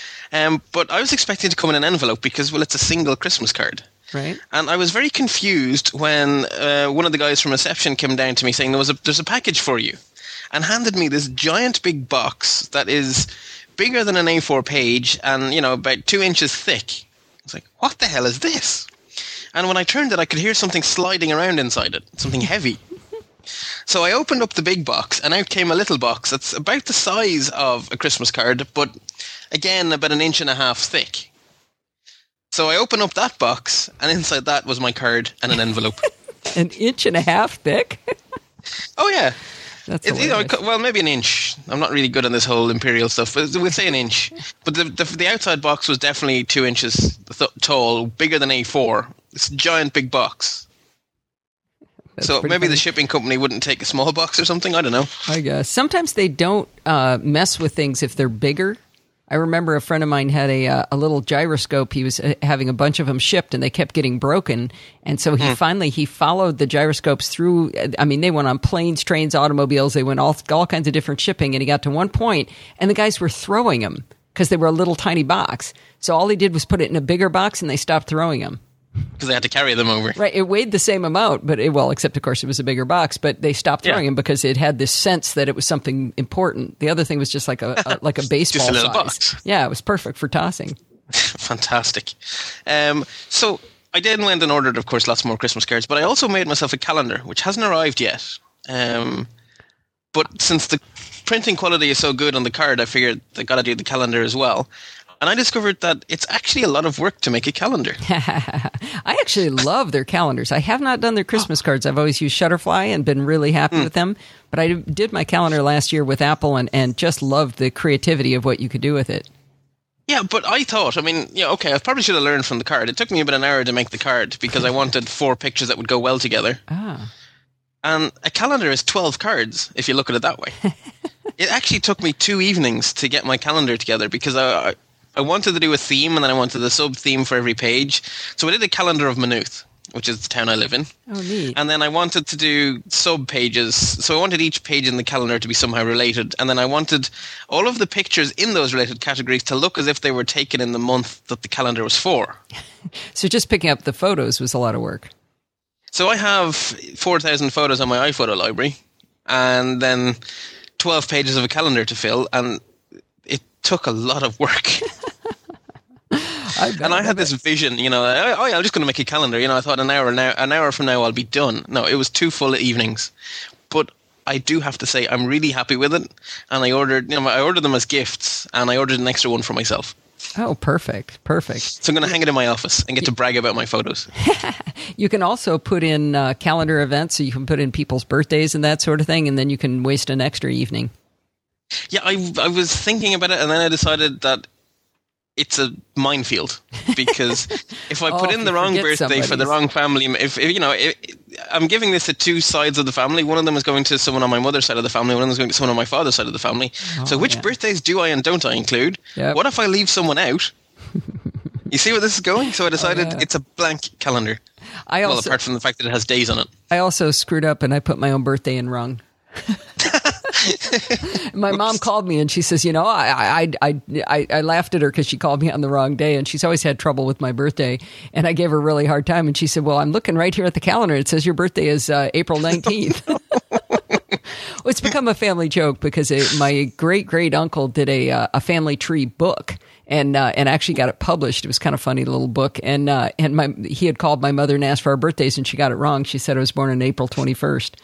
Speaker 3: Um, but I was expecting to come in an envelope because, well, it's a single Christmas card.
Speaker 1: Right.
Speaker 3: And I was very confused when uh, one of the guys from reception came down to me saying there was a, there's a package for you, and handed me this giant big box that is bigger than an A four page and, you know, about two inches thick. I was like, what the hell is this? And when I turned it, I could hear something sliding around inside it, something heavy. So I opened up the big box, and out came a little box that's about the size of a Christmas card, but again, about an inch and a half thick. So I opened up that box, and inside that was my card and an envelope.
Speaker 1: An inch and a half thick?
Speaker 3: Oh, yeah.
Speaker 1: That's
Speaker 3: it, you know, well, maybe an inch. I'm not really good on this whole imperial stuff, but we'll say an inch. But the the, the outside box was definitely two inches th- tall, bigger than A four. It's a giant big box. That's so maybe
Speaker 1: funny.
Speaker 3: The shipping company wouldn't take a small box or something. I don't know.
Speaker 1: I guess. Sometimes they don't uh, mess with things if they're bigger. I remember a friend of mine had a uh, a little gyroscope. He was uh, having a bunch of them shipped, and they kept getting broken. And so he mm. finally he followed the gyroscopes through. I mean, they went on planes, trains, automobiles. They went all all kinds of different shipping. And he got to one point, and the guys were throwing them because they were a little tiny box. So all he did was put it in a bigger box, and they stopped throwing them.
Speaker 3: because they had to carry them over.
Speaker 1: Right. It weighed the same amount, but it, well, except of course it was a bigger box. But they stopped throwing
Speaker 3: Yeah.
Speaker 1: them because it had this sense that it was something important. The other thing was just like a, a like a baseball
Speaker 3: Just a little
Speaker 1: size.
Speaker 3: box.
Speaker 1: Yeah, it was perfect for tossing.
Speaker 3: Fantastic. Um, so I then went and ordered, of course, lots more Christmas cards, but I also made myself a calendar, which hasn't arrived yet. Um, but since the printing quality is so good on the card, I figured I got to do the calendar as well. And I discovered that it's actually a lot of work to make a calendar.
Speaker 1: I actually love their calendars. I have not done their Christmas cards. I've always used Shutterfly and been really happy
Speaker 3: Mm.
Speaker 1: with them. But I did my calendar last year with Apple and, and just loved the creativity of what you could do with it.
Speaker 3: Yeah, but I thought, I mean, yeah, okay, I probably should have learned from the card. It took me about an hour to make the card because I wanted four pictures that would go well together.
Speaker 1: Ah.
Speaker 3: And a calendar is twelve cards, if you look at it that way. It actually took me two evenings to get my calendar together because I, I, I wanted to do a theme and then I wanted a sub-theme for every page. So I did a calendar of Maynooth, which is the town I live in.
Speaker 1: Oh, neat.
Speaker 3: And then I wanted to do sub-pages. So I wanted each page in the calendar to be somehow related. And then I wanted all of the pictures in those related categories to look as if they were taken in the month that the calendar was for.
Speaker 1: So just picking up the photos was a lot of work.
Speaker 3: So I have four thousand photos on my iPhoto library and then twelve pages of a calendar to fill. And it took a lot of work.
Speaker 1: I
Speaker 3: And I had this vision, you know, oh yeah, I'm just going to make a calendar. You know, I thought an hour now, an hour from now I'll be done. No, it was two full evenings. But I do have to say I'm really happy with it. And I ordered, you know, I ordered them as gifts, and I ordered an extra one for myself.
Speaker 1: Oh, perfect. Perfect.
Speaker 3: So I'm going to hang it in my office and get to brag about my photos.
Speaker 1: You can also put in uh, calendar events, so you can put in people's birthdays and that sort of thing, and then you can waste an extra evening.
Speaker 3: Yeah, I I was thinking about it, and then I decided that it's a minefield because if I
Speaker 1: Oh,
Speaker 3: put
Speaker 1: if
Speaker 3: in
Speaker 1: you
Speaker 3: the wrong
Speaker 1: forget
Speaker 3: birthday for the
Speaker 1: somebody's.
Speaker 3: wrong family, if, if you know, if, I'm giving this to two sides of the family. One of them is going to someone on my mother's side of the family. One of them is going to someone on my father's side of the family. so which
Speaker 1: yeah.
Speaker 3: birthdays do I and don't I include?
Speaker 1: Yep.
Speaker 3: What if I leave someone out? You see where this is going? So I decided
Speaker 1: yeah.
Speaker 3: it's a blank calendar.
Speaker 1: I
Speaker 3: Well,
Speaker 1: also
Speaker 3: apart from the fact that it has days on it.
Speaker 1: I also screwed up and I put my own birthday in wrong. My mom called me and she says, you know, I I I I, I laughed at her because she called me on the wrong day, and she's always had trouble with my birthday. And I gave her a really hard time. And she said, well, I'm looking right here at the calendar. It says your birthday is uh, April nineteenth. Well, it's become a family joke because it, my great great uncle did a uh, a family tree book. And uh, and actually got it published. It was kind of funny, little book. And uh, and my he had called my mother and asked for our birthdays, and she got it wrong. She said I was born on April twenty-first.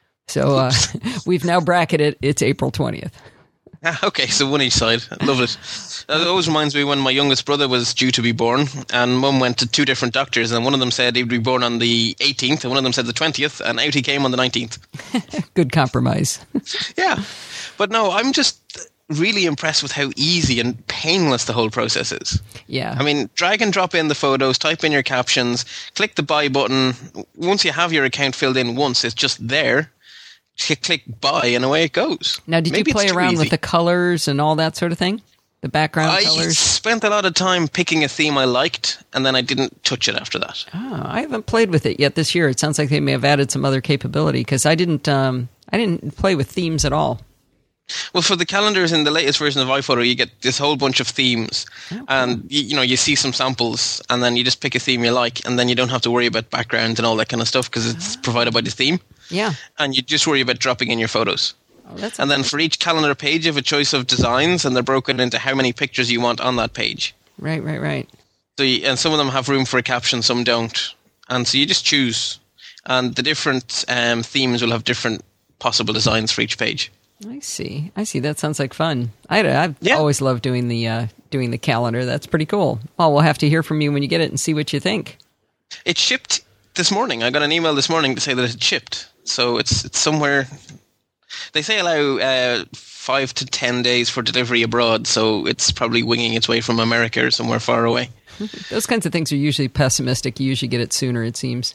Speaker 1: So uh, we've now bracketed it's April twentieth.
Speaker 3: Okay, so one each side. I love it. That always reminds me when my youngest brother was due to be born, and Mum went to two different doctors, and one of them said he'd be born on the eighteenth, and one of them said the twentieth, and out he came on the nineteenth.
Speaker 1: Good compromise.
Speaker 3: Yeah. But no, I'm just really impressed with how easy and painless the whole process is.
Speaker 1: Yeah.
Speaker 3: I mean, drag and drop in the photos, type in your captions, click the buy button. Once you have your account filled in once, it's just there. Click, click buy, and away it goes.
Speaker 1: Now, did
Speaker 3: Maybe
Speaker 1: you play
Speaker 3: it's too
Speaker 1: around
Speaker 3: easy.
Speaker 1: with the colors and all that sort of thing? The background
Speaker 3: I
Speaker 1: colors?
Speaker 3: spent a lot of time picking a theme I liked, and then I didn't touch it after that.
Speaker 1: Oh, I haven't played with it yet this year. It sounds like they may have added some other capability because I didn't. Um, I didn't play with themes at all.
Speaker 3: Well, for the calendars in the latest version of iPhoto, you get this whole bunch of themes, and you, you know you see some samples, and then you just pick a theme you like, and then you don't have to worry about background and all that kind of stuff because it's provided by the theme.
Speaker 1: Yeah.
Speaker 3: And you just worry about dropping in your photos.
Speaker 1: Oh, that's
Speaker 3: And then for each calendar page, you have a choice of designs, and they're broken into how many pictures you want on that page.
Speaker 1: right, right, right.
Speaker 3: So, you, and some of them have room for a caption, some don't, and so you just choose. And the different um, themes will have different possible designs for each page.
Speaker 1: I see. I see. That sounds like fun. I, I've
Speaker 3: Yeah.
Speaker 1: always loved doing the uh, doing the calendar. That's pretty cool. Well, we'll have to hear from you when you get it and see what you think.
Speaker 3: It shipped this morning. I got an email this morning to say that it shipped. So it's it's somewhere. They say allow uh, five to ten days for delivery abroad. So it's probably winging its way from America or somewhere far away.
Speaker 1: Those kinds of things are usually pessimistic. You usually get it sooner, it seems.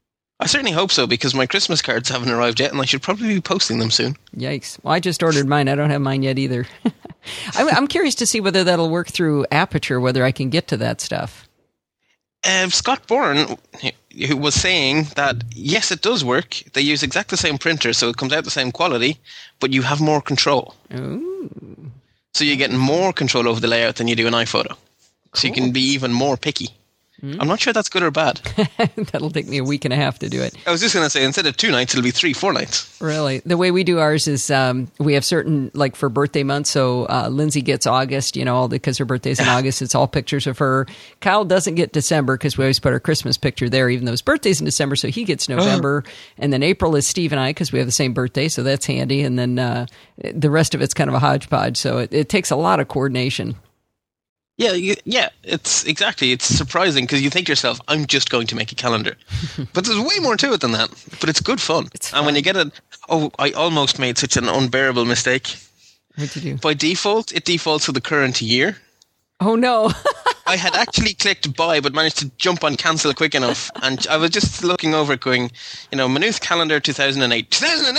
Speaker 3: I certainly hope so because my Christmas cards haven't arrived yet, and I should probably be posting them soon.
Speaker 1: Yikes. Well, I just ordered mine. I don't have mine yet either. I'm, I'm curious to see whether that'll work through Aperture, whether I can get to that stuff.
Speaker 3: Uh, Scott Bourne, who was saying that yes, it does work. They use exactly the same printer, so it comes out the same quality, but you have more control.
Speaker 1: Ooh.
Speaker 3: So you get more control over the layout than you do in iPhoto. So you can be even more picky. Mm. I'm not sure that's good or bad.
Speaker 1: That'll take me a week and a half to do it.
Speaker 3: I was just going to say, instead of two nights, it'll be three, four nights.
Speaker 1: Really? The way we do ours is um, we have certain, like for birthday months, so uh, Lindsay gets August, you know, all because her birthday's in August. It's all pictures of her. Kyle doesn't get December because we always put our Christmas picture there, even though his birthday's in December, so he gets November. And then April is Steve and I because we have the same birthday, so that's handy. And then uh, the rest of it's kind of a hodgepodge, so it, it takes a lot of coordination.
Speaker 3: Yeah, you, yeah, it's exactly. It's surprising because you think to yourself, I'm just going to make a calendar. But there's way more to it than that. But it's good fun.
Speaker 1: It's fun.
Speaker 3: And when you get it, oh, I almost made such an unbearable mistake.
Speaker 1: What'd you do?
Speaker 3: By default, it defaults to the current year.
Speaker 1: Oh, no.
Speaker 3: I had actually clicked buy, but managed to jump on cancel quick enough. And I was just looking over it going, you know, Maynooth calendar two thousand eight. two thousand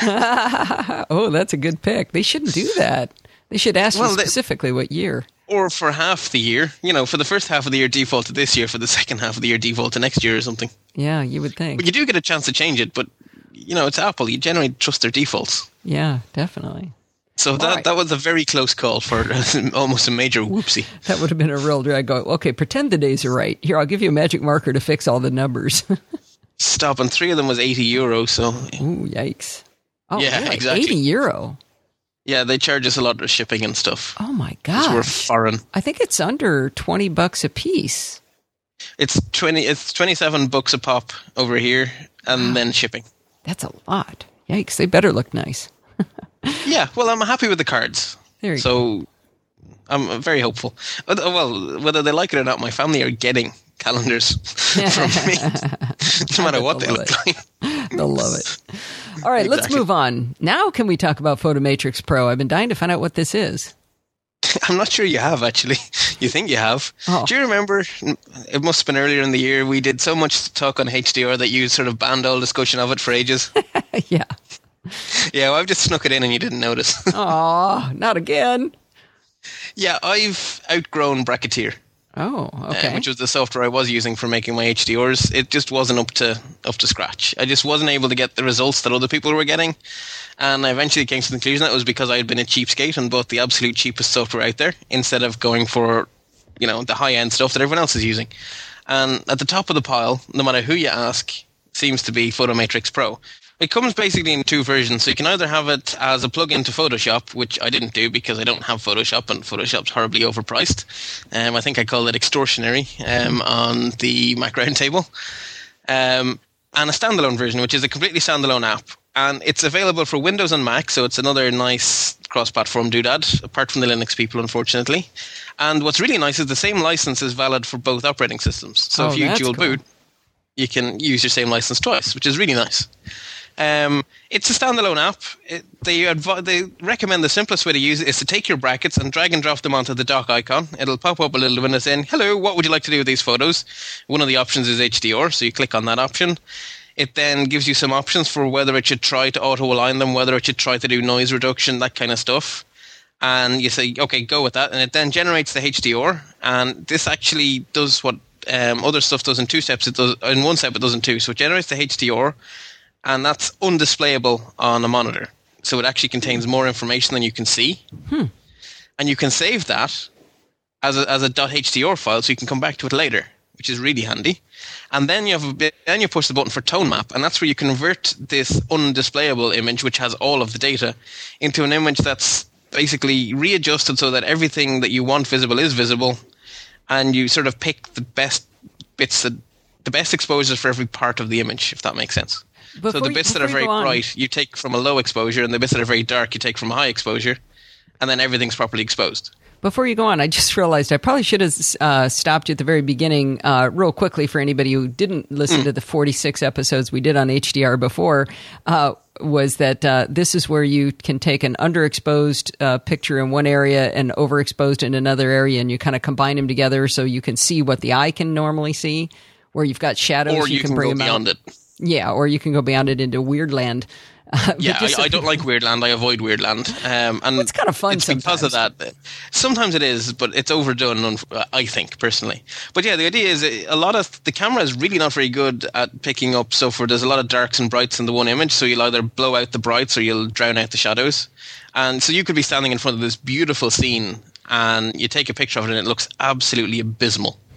Speaker 3: eight!
Speaker 1: Oh, that's a good pick. They shouldn't do that. They should ask
Speaker 3: well,
Speaker 1: you specifically they, what year.
Speaker 3: Or for half the year. You know, for the first half of the year, default to this year. For the second half of the year, default to next year or something.
Speaker 1: Yeah, you would think.
Speaker 3: But you do get a chance to change it. But, you know, it's Apple. You generally trust their defaults.
Speaker 1: Yeah, definitely.
Speaker 3: So that right. that was a very close call for almost a major whoopsie.
Speaker 1: That would have been a real drag. Go, okay, pretend the days are right. Here, I'll give you a magic marker to fix all the numbers.
Speaker 3: Stop, and three of them was eighty euro, so...
Speaker 1: Ooh, yikes. Oh,
Speaker 3: yeah,
Speaker 1: really?
Speaker 3: exactly.
Speaker 1: eighty euro?
Speaker 3: Yeah, they charge us a lot of shipping and stuff.
Speaker 1: Oh, my gosh.
Speaker 3: We're foreign.
Speaker 1: I think it's under twenty bucks a piece.
Speaker 3: It's twenty. It's twenty-seven bucks a pop over here, and wow. then shipping.
Speaker 1: That's a lot. Yikes, they better look nice.
Speaker 3: Yeah, well, I'm happy with the cards.
Speaker 1: There you
Speaker 3: so,
Speaker 1: go.
Speaker 3: I'm very hopeful. Well, whether they like it or not, my family are getting calendars from me, no matter what they look
Speaker 1: it.
Speaker 3: like.
Speaker 1: They'll love it. All right, exactly. Let's move on. Now can we talk about Photomatrix Pro? I've been dying to find out what this is.
Speaker 3: I'm not sure you have, actually. You think you have.
Speaker 1: Oh.
Speaker 3: Do you remember, it must have been earlier in the year, we did so much talk on H D R that you sort of banned all discussion of it for ages?
Speaker 1: Yeah.
Speaker 3: Yeah, well, I've just snuck it in and you didn't notice.
Speaker 1: Aw, not again.
Speaker 3: Yeah, I've outgrown Bracketeer.
Speaker 1: Oh, okay.
Speaker 3: Uh, which was the software I was using for making my H D Rs. It just wasn't up to up to scratch. I just wasn't able to get the results that other people were getting. And I eventually came to the conclusion that it was because I had been a cheapskate and bought the absolute cheapest software out there instead of going for, you know, the high-end stuff that everyone else is using. And at the top of the pile, no matter who you ask, seems to be Photomatrix Pro. It comes basically in two versions, so you can either have it as a plug-in to Photoshop, which I didn't do because I don't have Photoshop, and Photoshop's horribly overpriced. Um, I think I called it extortionary um, on the Mac Roundtable. Um, and a standalone version, which is a completely standalone app. And it's available for Windows and Mac, so it's another nice cross-platform doodad, apart from the Linux people, unfortunately. And what's really nice is the same license is valid for both operating systems. So
Speaker 1: oh,
Speaker 3: if you dual
Speaker 1: cool.
Speaker 3: boot, you can use your same license twice, which is really nice. Um, it's a standalone app. It, they adv- they recommend the simplest way to use it is to take your brackets and drag and drop them onto the dock icon. It'll pop up a little window saying, hello, what would you like to do with these photos? One of the options is H D R, so you click on that option. It then gives you some options for whether it should try to auto-align them, whether it should try to do noise reduction, that kind of stuff. And you say, okay, go with that. And it then generates the H D R. And this actually does what um, other stuff does in two steps. It does in one step, it does in two. So it generates the H D R. And that's undisplayable on a monitor. So it actually contains more information than you can see.
Speaker 1: Hmm.
Speaker 3: And you can save that as a, as a .htr file so you can come back to it later, which is really handy. And then you have a bit, then you push the button for tone map, and that's where you convert this undisplayable image, which has all of the data, into an image that's basically readjusted so that everything that you want visible is visible, and you sort of pick the best bits, that, the best exposures for every part of the image, if that makes sense. Before so the bits you, that are very bright, you take from a low exposure, and the bits that are very dark, you take from a high exposure, and then everything's properly exposed.
Speaker 1: Before you go on, I just realized I probably should have uh, stopped you at the very beginning uh, real quickly for anybody who didn't listen mm. to the forty-six episodes we did on H D R before, uh, was that uh, this is where you can take an underexposed uh, picture in one area and overexposed in another area, and you kind of combine them together so you can see what the eye can normally see, where you've got shadows.
Speaker 3: Or you,
Speaker 1: you can,
Speaker 3: can
Speaker 1: bring
Speaker 3: go
Speaker 1: them
Speaker 3: beyond
Speaker 1: out.
Speaker 3: it.
Speaker 1: Yeah, or you can go beyond it into Weirdland. Uh,
Speaker 3: yeah, I, I don't like Weirdland. I avoid Weirdland. Um, and
Speaker 1: well, it's kind of fun
Speaker 3: it's
Speaker 1: sometimes.
Speaker 3: because of that. Sometimes it is, but it's overdone, I think, personally. But yeah, the idea is a lot of the camera is really not very good at picking up stuff where there's a lot of darks and brights in the one image, so you'll either blow out the brights or you'll drown out the shadows. And so you could be standing in front of this beautiful scene and you take a picture of it and it looks absolutely abysmal.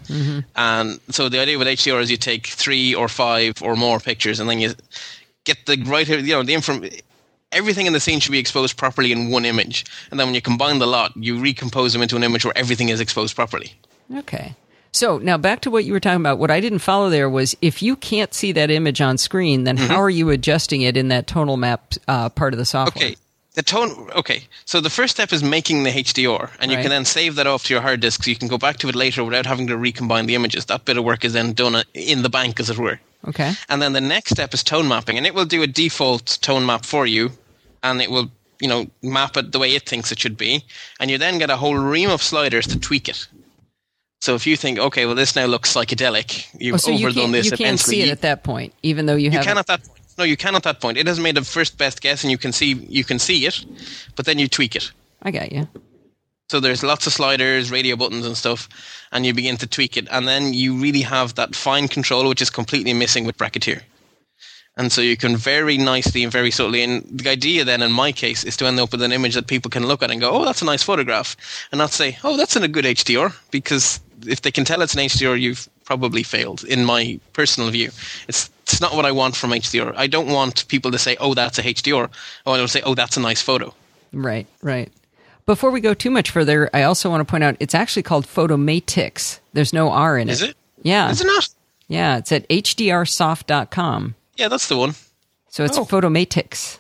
Speaker 3: Mm-hmm. And so the idea with H D R is you take three or five or more pictures, and then you get the right, you know, the inform. Everything in the scene should be exposed properly in one image, and then when you combine the lot, you recompose them into an image where everything is exposed properly.
Speaker 1: Okay. So now back to what you were talking about. What I didn't follow there was if you can't see that image on screen, then mm-hmm. how are you adjusting it in that tonal map uh, part of the software?
Speaker 3: Okay. The tone. Okay. So the first step is making the H D R, and you right. can then save that off to your hard disk, so you can go back to it later without having to recombine the images. That bit of work is then done in the bank, as it were.
Speaker 1: Okay.
Speaker 3: And then the next step is tone mapping, and it will do a default tone map for you, and it will, you know, map it the way it thinks it should be, and you then get a whole ream of sliders to tweak it. So if you think, okay, well, this now looks psychedelic, you've
Speaker 1: oh, so
Speaker 3: overdone
Speaker 1: you
Speaker 3: this
Speaker 1: you can't
Speaker 3: immensely.
Speaker 1: see it at that point, even though you,
Speaker 3: you
Speaker 1: have.
Speaker 3: can at that point. No, you can at that point. It has made a first best guess, and you can see you can see it, but then you tweak it.
Speaker 1: I got you.
Speaker 3: So there's lots of sliders, radio buttons, and stuff, and you begin to tweak it, and then you really have that fine control, which is completely missing with Bracketeer. And so you can very nicely and very subtly, and the idea then in my case is to end up with an image that people can look at and go, oh, that's a nice photograph, and not say, oh, that's in a good H D R, because if they can tell it's an H D R, you've probably failed, in my personal view. It's it's not what I want from H D R. I don't want people to say, oh, that's a H D R. I want them to say, oh, that's a nice photo.
Speaker 1: Right, right. Before we go too much further, I also want to point out it's actually called Photomatix. There's no R in it.
Speaker 3: Is it?
Speaker 1: Yeah.
Speaker 3: Is it not?
Speaker 1: Yeah, it's at H D R soft dot com.
Speaker 3: Yeah, that's the one.
Speaker 1: So it's
Speaker 3: oh.
Speaker 1: Photomatix.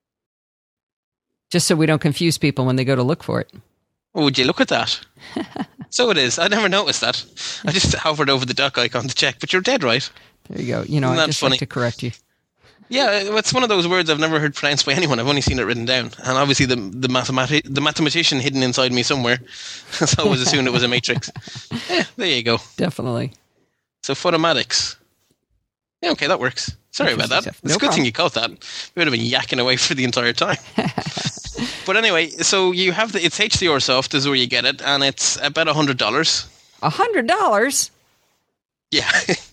Speaker 1: Just so we don't confuse people when they go to look for it.
Speaker 3: Oh, would you look at that? So it is. I never noticed that. I just hovered over the duck icon to check, but you're dead right.
Speaker 1: There you go. You know,
Speaker 3: Isn't
Speaker 1: I
Speaker 3: that
Speaker 1: just
Speaker 3: funny?
Speaker 1: like to correct you.
Speaker 3: Yeah, it's one of those words I've never heard pronounced by anyone. I've only seen it written down. And obviously the the, mathemati- the mathematician hidden inside me somewhere. So I always assumed it was a matrix. Yeah, there you go.
Speaker 1: Definitely.
Speaker 3: So Photomatix. Yeah, okay, that works. Sorry about that. It's no a good problem. Thing you caught that. We would have been yakking away for the entire time. But anyway, so you have the, it's H D R Soft is where you get it, and it's about one hundred dollars.
Speaker 1: one hundred dollars?
Speaker 3: Yeah.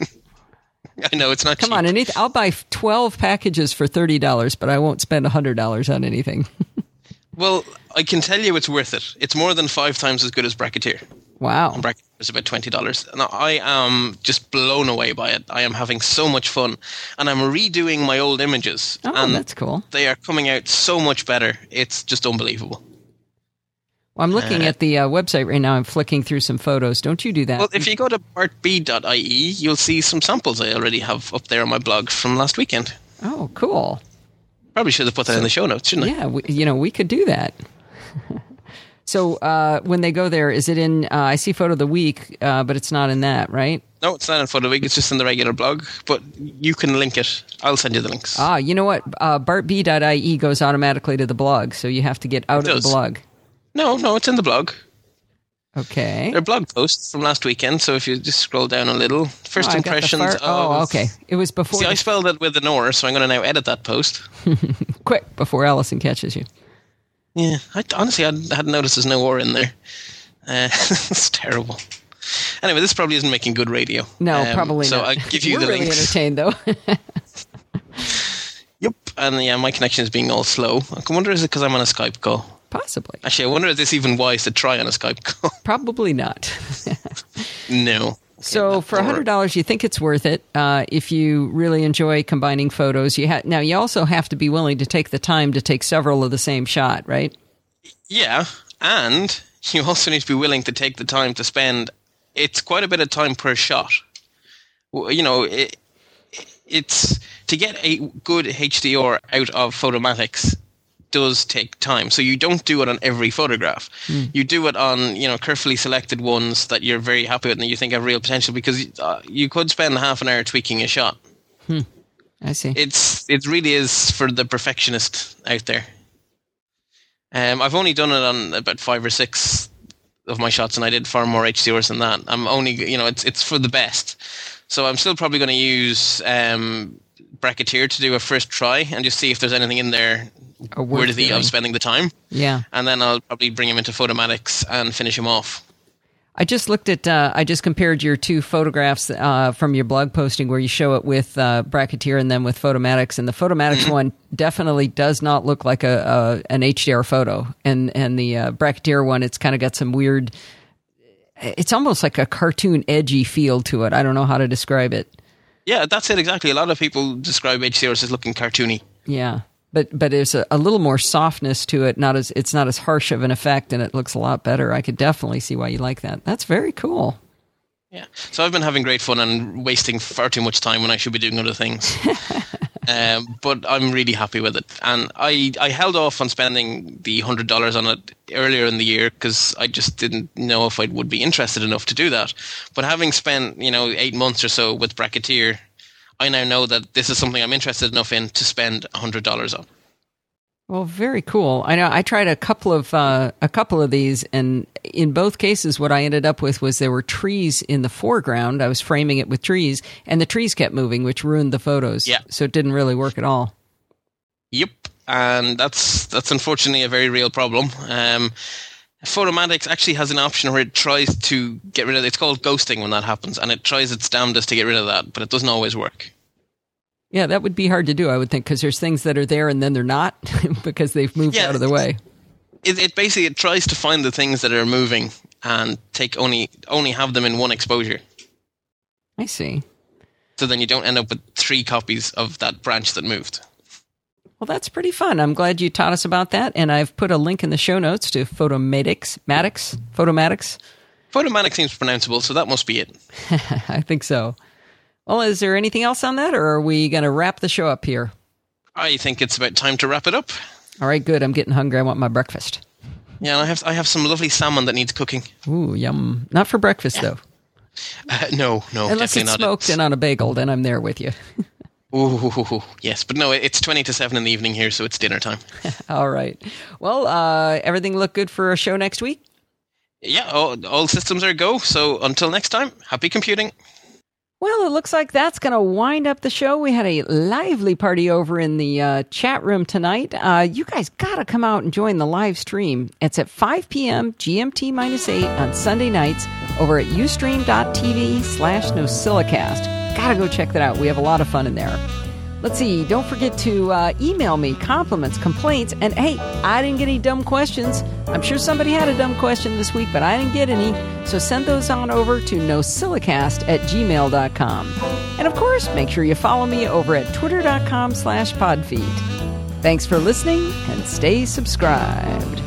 Speaker 3: I know, it's not
Speaker 1: Come
Speaker 3: cheap.
Speaker 1: on, anything, I'll buy twelve packages for thirty dollars, but I won't spend one hundred dollars on anything.
Speaker 3: Well, I can tell you it's worth it. It's more than five times as good as Bracketeer.
Speaker 1: Wow.
Speaker 3: And Bracketeer is about twenty dollars. And I am just blown away by it. I am having so much fun. And I'm redoing my old images.
Speaker 1: Oh,
Speaker 3: and
Speaker 1: that's cool.
Speaker 3: They are coming out so much better. It's just unbelievable.
Speaker 1: Well, I'm looking
Speaker 3: uh,
Speaker 1: at the uh, website right now. I'm flicking through some photos. Don't you do that?
Speaker 3: Well, if you go to bart b dot I E, you'll see some samples I already have up there on my blog from last weekend.
Speaker 1: Oh, cool.
Speaker 3: Probably should have put that so, in the show notes, shouldn't I?
Speaker 1: Yeah, we, you know, we could do that. So uh, when they go there, is it in, uh, I see Photo of the Week, uh, but it's not in that, right?
Speaker 3: No, it's not in Photo of the Week. It's just in the regular blog, but you can link it. I'll send you the links.
Speaker 1: Ah, you know what? Uh, bart b dot I E goes automatically to the blog, so you have to get out
Speaker 3: it
Speaker 1: of
Speaker 3: does.
Speaker 1: the blog.
Speaker 3: No, no, it's in the blog.
Speaker 1: Okay.
Speaker 3: They're blog posts from last weekend, so if you just scroll down a little. First
Speaker 1: oh,
Speaker 3: impressions
Speaker 1: far-
Speaker 3: of...
Speaker 1: Oh, okay. It was before...
Speaker 3: See,
Speaker 1: the-
Speaker 3: I spelled it with an or, so I'm going to now edit that post.
Speaker 1: Quick, before Allison catches you.
Speaker 3: Yeah, I, honestly, I hadn't noticed there's no or in there. Uh, it's terrible. Anyway, this probably isn't making good radio.
Speaker 1: No,
Speaker 3: um,
Speaker 1: probably
Speaker 3: so
Speaker 1: not.
Speaker 3: So I'll give you
Speaker 1: We're
Speaker 3: the
Speaker 1: really
Speaker 3: links.
Speaker 1: entertained, though.
Speaker 3: Yep, and yeah, my connection is being all slow. I wonder, is it because I'm on a Skype call?
Speaker 1: Possibly.
Speaker 3: Actually, I wonder if it's even wise to try on a Skype call.
Speaker 1: Probably not.
Speaker 3: No.
Speaker 1: So
Speaker 3: Okay,
Speaker 1: for one hundred dollars, you think it's worth it uh, if you really enjoy combining photos. You ha- Now, you also have to be willing to take the time to take several of the same shot, right?
Speaker 3: Yeah, and you also need to be willing to take the time to spend, it's quite a bit of time per shot. You know, it, it's, to get a good H D R out of Photomatix does take time. So you don't do it on every photograph. Mm. You do it on, you know, carefully selected ones that you're very happy with and you think have real potential, because uh, you could spend half an hour tweaking a shot.
Speaker 1: Hmm. I see.
Speaker 3: It's it really is for the perfectionist out there. Um, I've only done it on about five or six of my shots, and I did far more H D Rs than that. I'm only, you know, it's it's for the best. So I'm still probably going to use um, Bracketeer to do a first try and just see if there's anything in there worthy of spending the time.
Speaker 1: Yeah.
Speaker 3: And then I'll probably bring him into Photomatix and finish him off.
Speaker 1: I just looked at, uh, I just compared your two photographs uh, from your blog posting where you show it with uh, Bracketeer and then with Photomatix. And the Photomatix mm-hmm. one definitely does not look like a, a an H D R photo. And and the uh, Bracketeer one, it's kind of got some weird, it's almost like a cartoon edgy feel to it. I don't know how to describe it.
Speaker 3: Yeah, that's it exactly. A lot of people describe H C R as looking cartoony.
Speaker 1: Yeah, but but there's a, a little more softness to it. Not as it's not as harsh of an effect, and it looks a lot better. I could definitely see why you like that. That's very cool.
Speaker 3: Yeah, so I've been having great fun and wasting far too much time when I should be doing other things. um, but I'm really happy with it, and I I held off on spending the one hundred dollars on it earlier in the year because I just didn't know if I would be interested enough to do that. But having spent, you know, eight months or so with Bracketeer, I now know that this is something I'm interested enough in to spend one hundred dollars on.
Speaker 1: Well, very cool. I know I tried a couple of uh, a couple of these, and in both cases, what I ended up with was there were trees in the foreground. I was framing it with trees, and the trees kept moving, which ruined the photos.
Speaker 3: Yeah.
Speaker 1: So it didn't really work at all.
Speaker 3: Yep, and that's that's unfortunately a very real problem. Um, Photomatix actually has an option where it tries to get rid of it. It's called ghosting when that happens, and it tries its damnedest to get rid of that, but it doesn't always work.
Speaker 1: Yeah, that would be hard to do, I would think, because there's things that are there and then they're not because they've moved
Speaker 3: yeah,
Speaker 1: out of the way.
Speaker 3: It, it basically it tries to find the things that are moving and take only only have them in one exposure.
Speaker 1: I see.
Speaker 3: So then you don't end up with three copies of that branch that moved.
Speaker 1: Well, that's pretty fun. I'm glad you taught us about that, and I've put a link in the show notes to Photomatix, Matix, Photomatix.
Speaker 3: Photomatix seems pronounceable, so that must be it.
Speaker 1: I think so. Well, is there anything else on that, or are we going to wrap the show up here?
Speaker 3: I think it's about time to wrap it up.
Speaker 1: All right, good. I'm getting hungry. I want my breakfast.
Speaker 3: Yeah, and I have I have some lovely salmon that needs cooking.
Speaker 1: Ooh, yum. Not for breakfast, though.
Speaker 3: Uh, no, no,
Speaker 1: Unless
Speaker 3: definitely
Speaker 1: it's
Speaker 3: not.
Speaker 1: smoked
Speaker 3: It's,
Speaker 1: and on a bagel, then I'm there with you.
Speaker 3: ooh, yes, but no, it's twenty to seven in the evening here, so it's dinner time.
Speaker 1: All right. Well, uh, everything look good for a show next week?
Speaker 3: Yeah, all, all systems are go. So until next time, happy computing.
Speaker 1: Well, it looks like that's going to wind up the show. We had a lively party over in the uh, chat room tonight. Uh, you guys got to come out and join the live stream. It's at five p.m. G M T minus eight on Sunday nights over at ustream.tv slash NosillaCast. Got to go check that out. We have a lot of fun in there. Let's see. Don't forget to uh, email me compliments, complaints, and hey, I didn't get any dumb questions. I'm sure somebody had a dumb question this week, but I didn't get any. So send those on over to NosillaCast at gmail dot com. And of course, make sure you follow me over at twitter dot com slash podfeed. Thanks for listening and stay subscribed.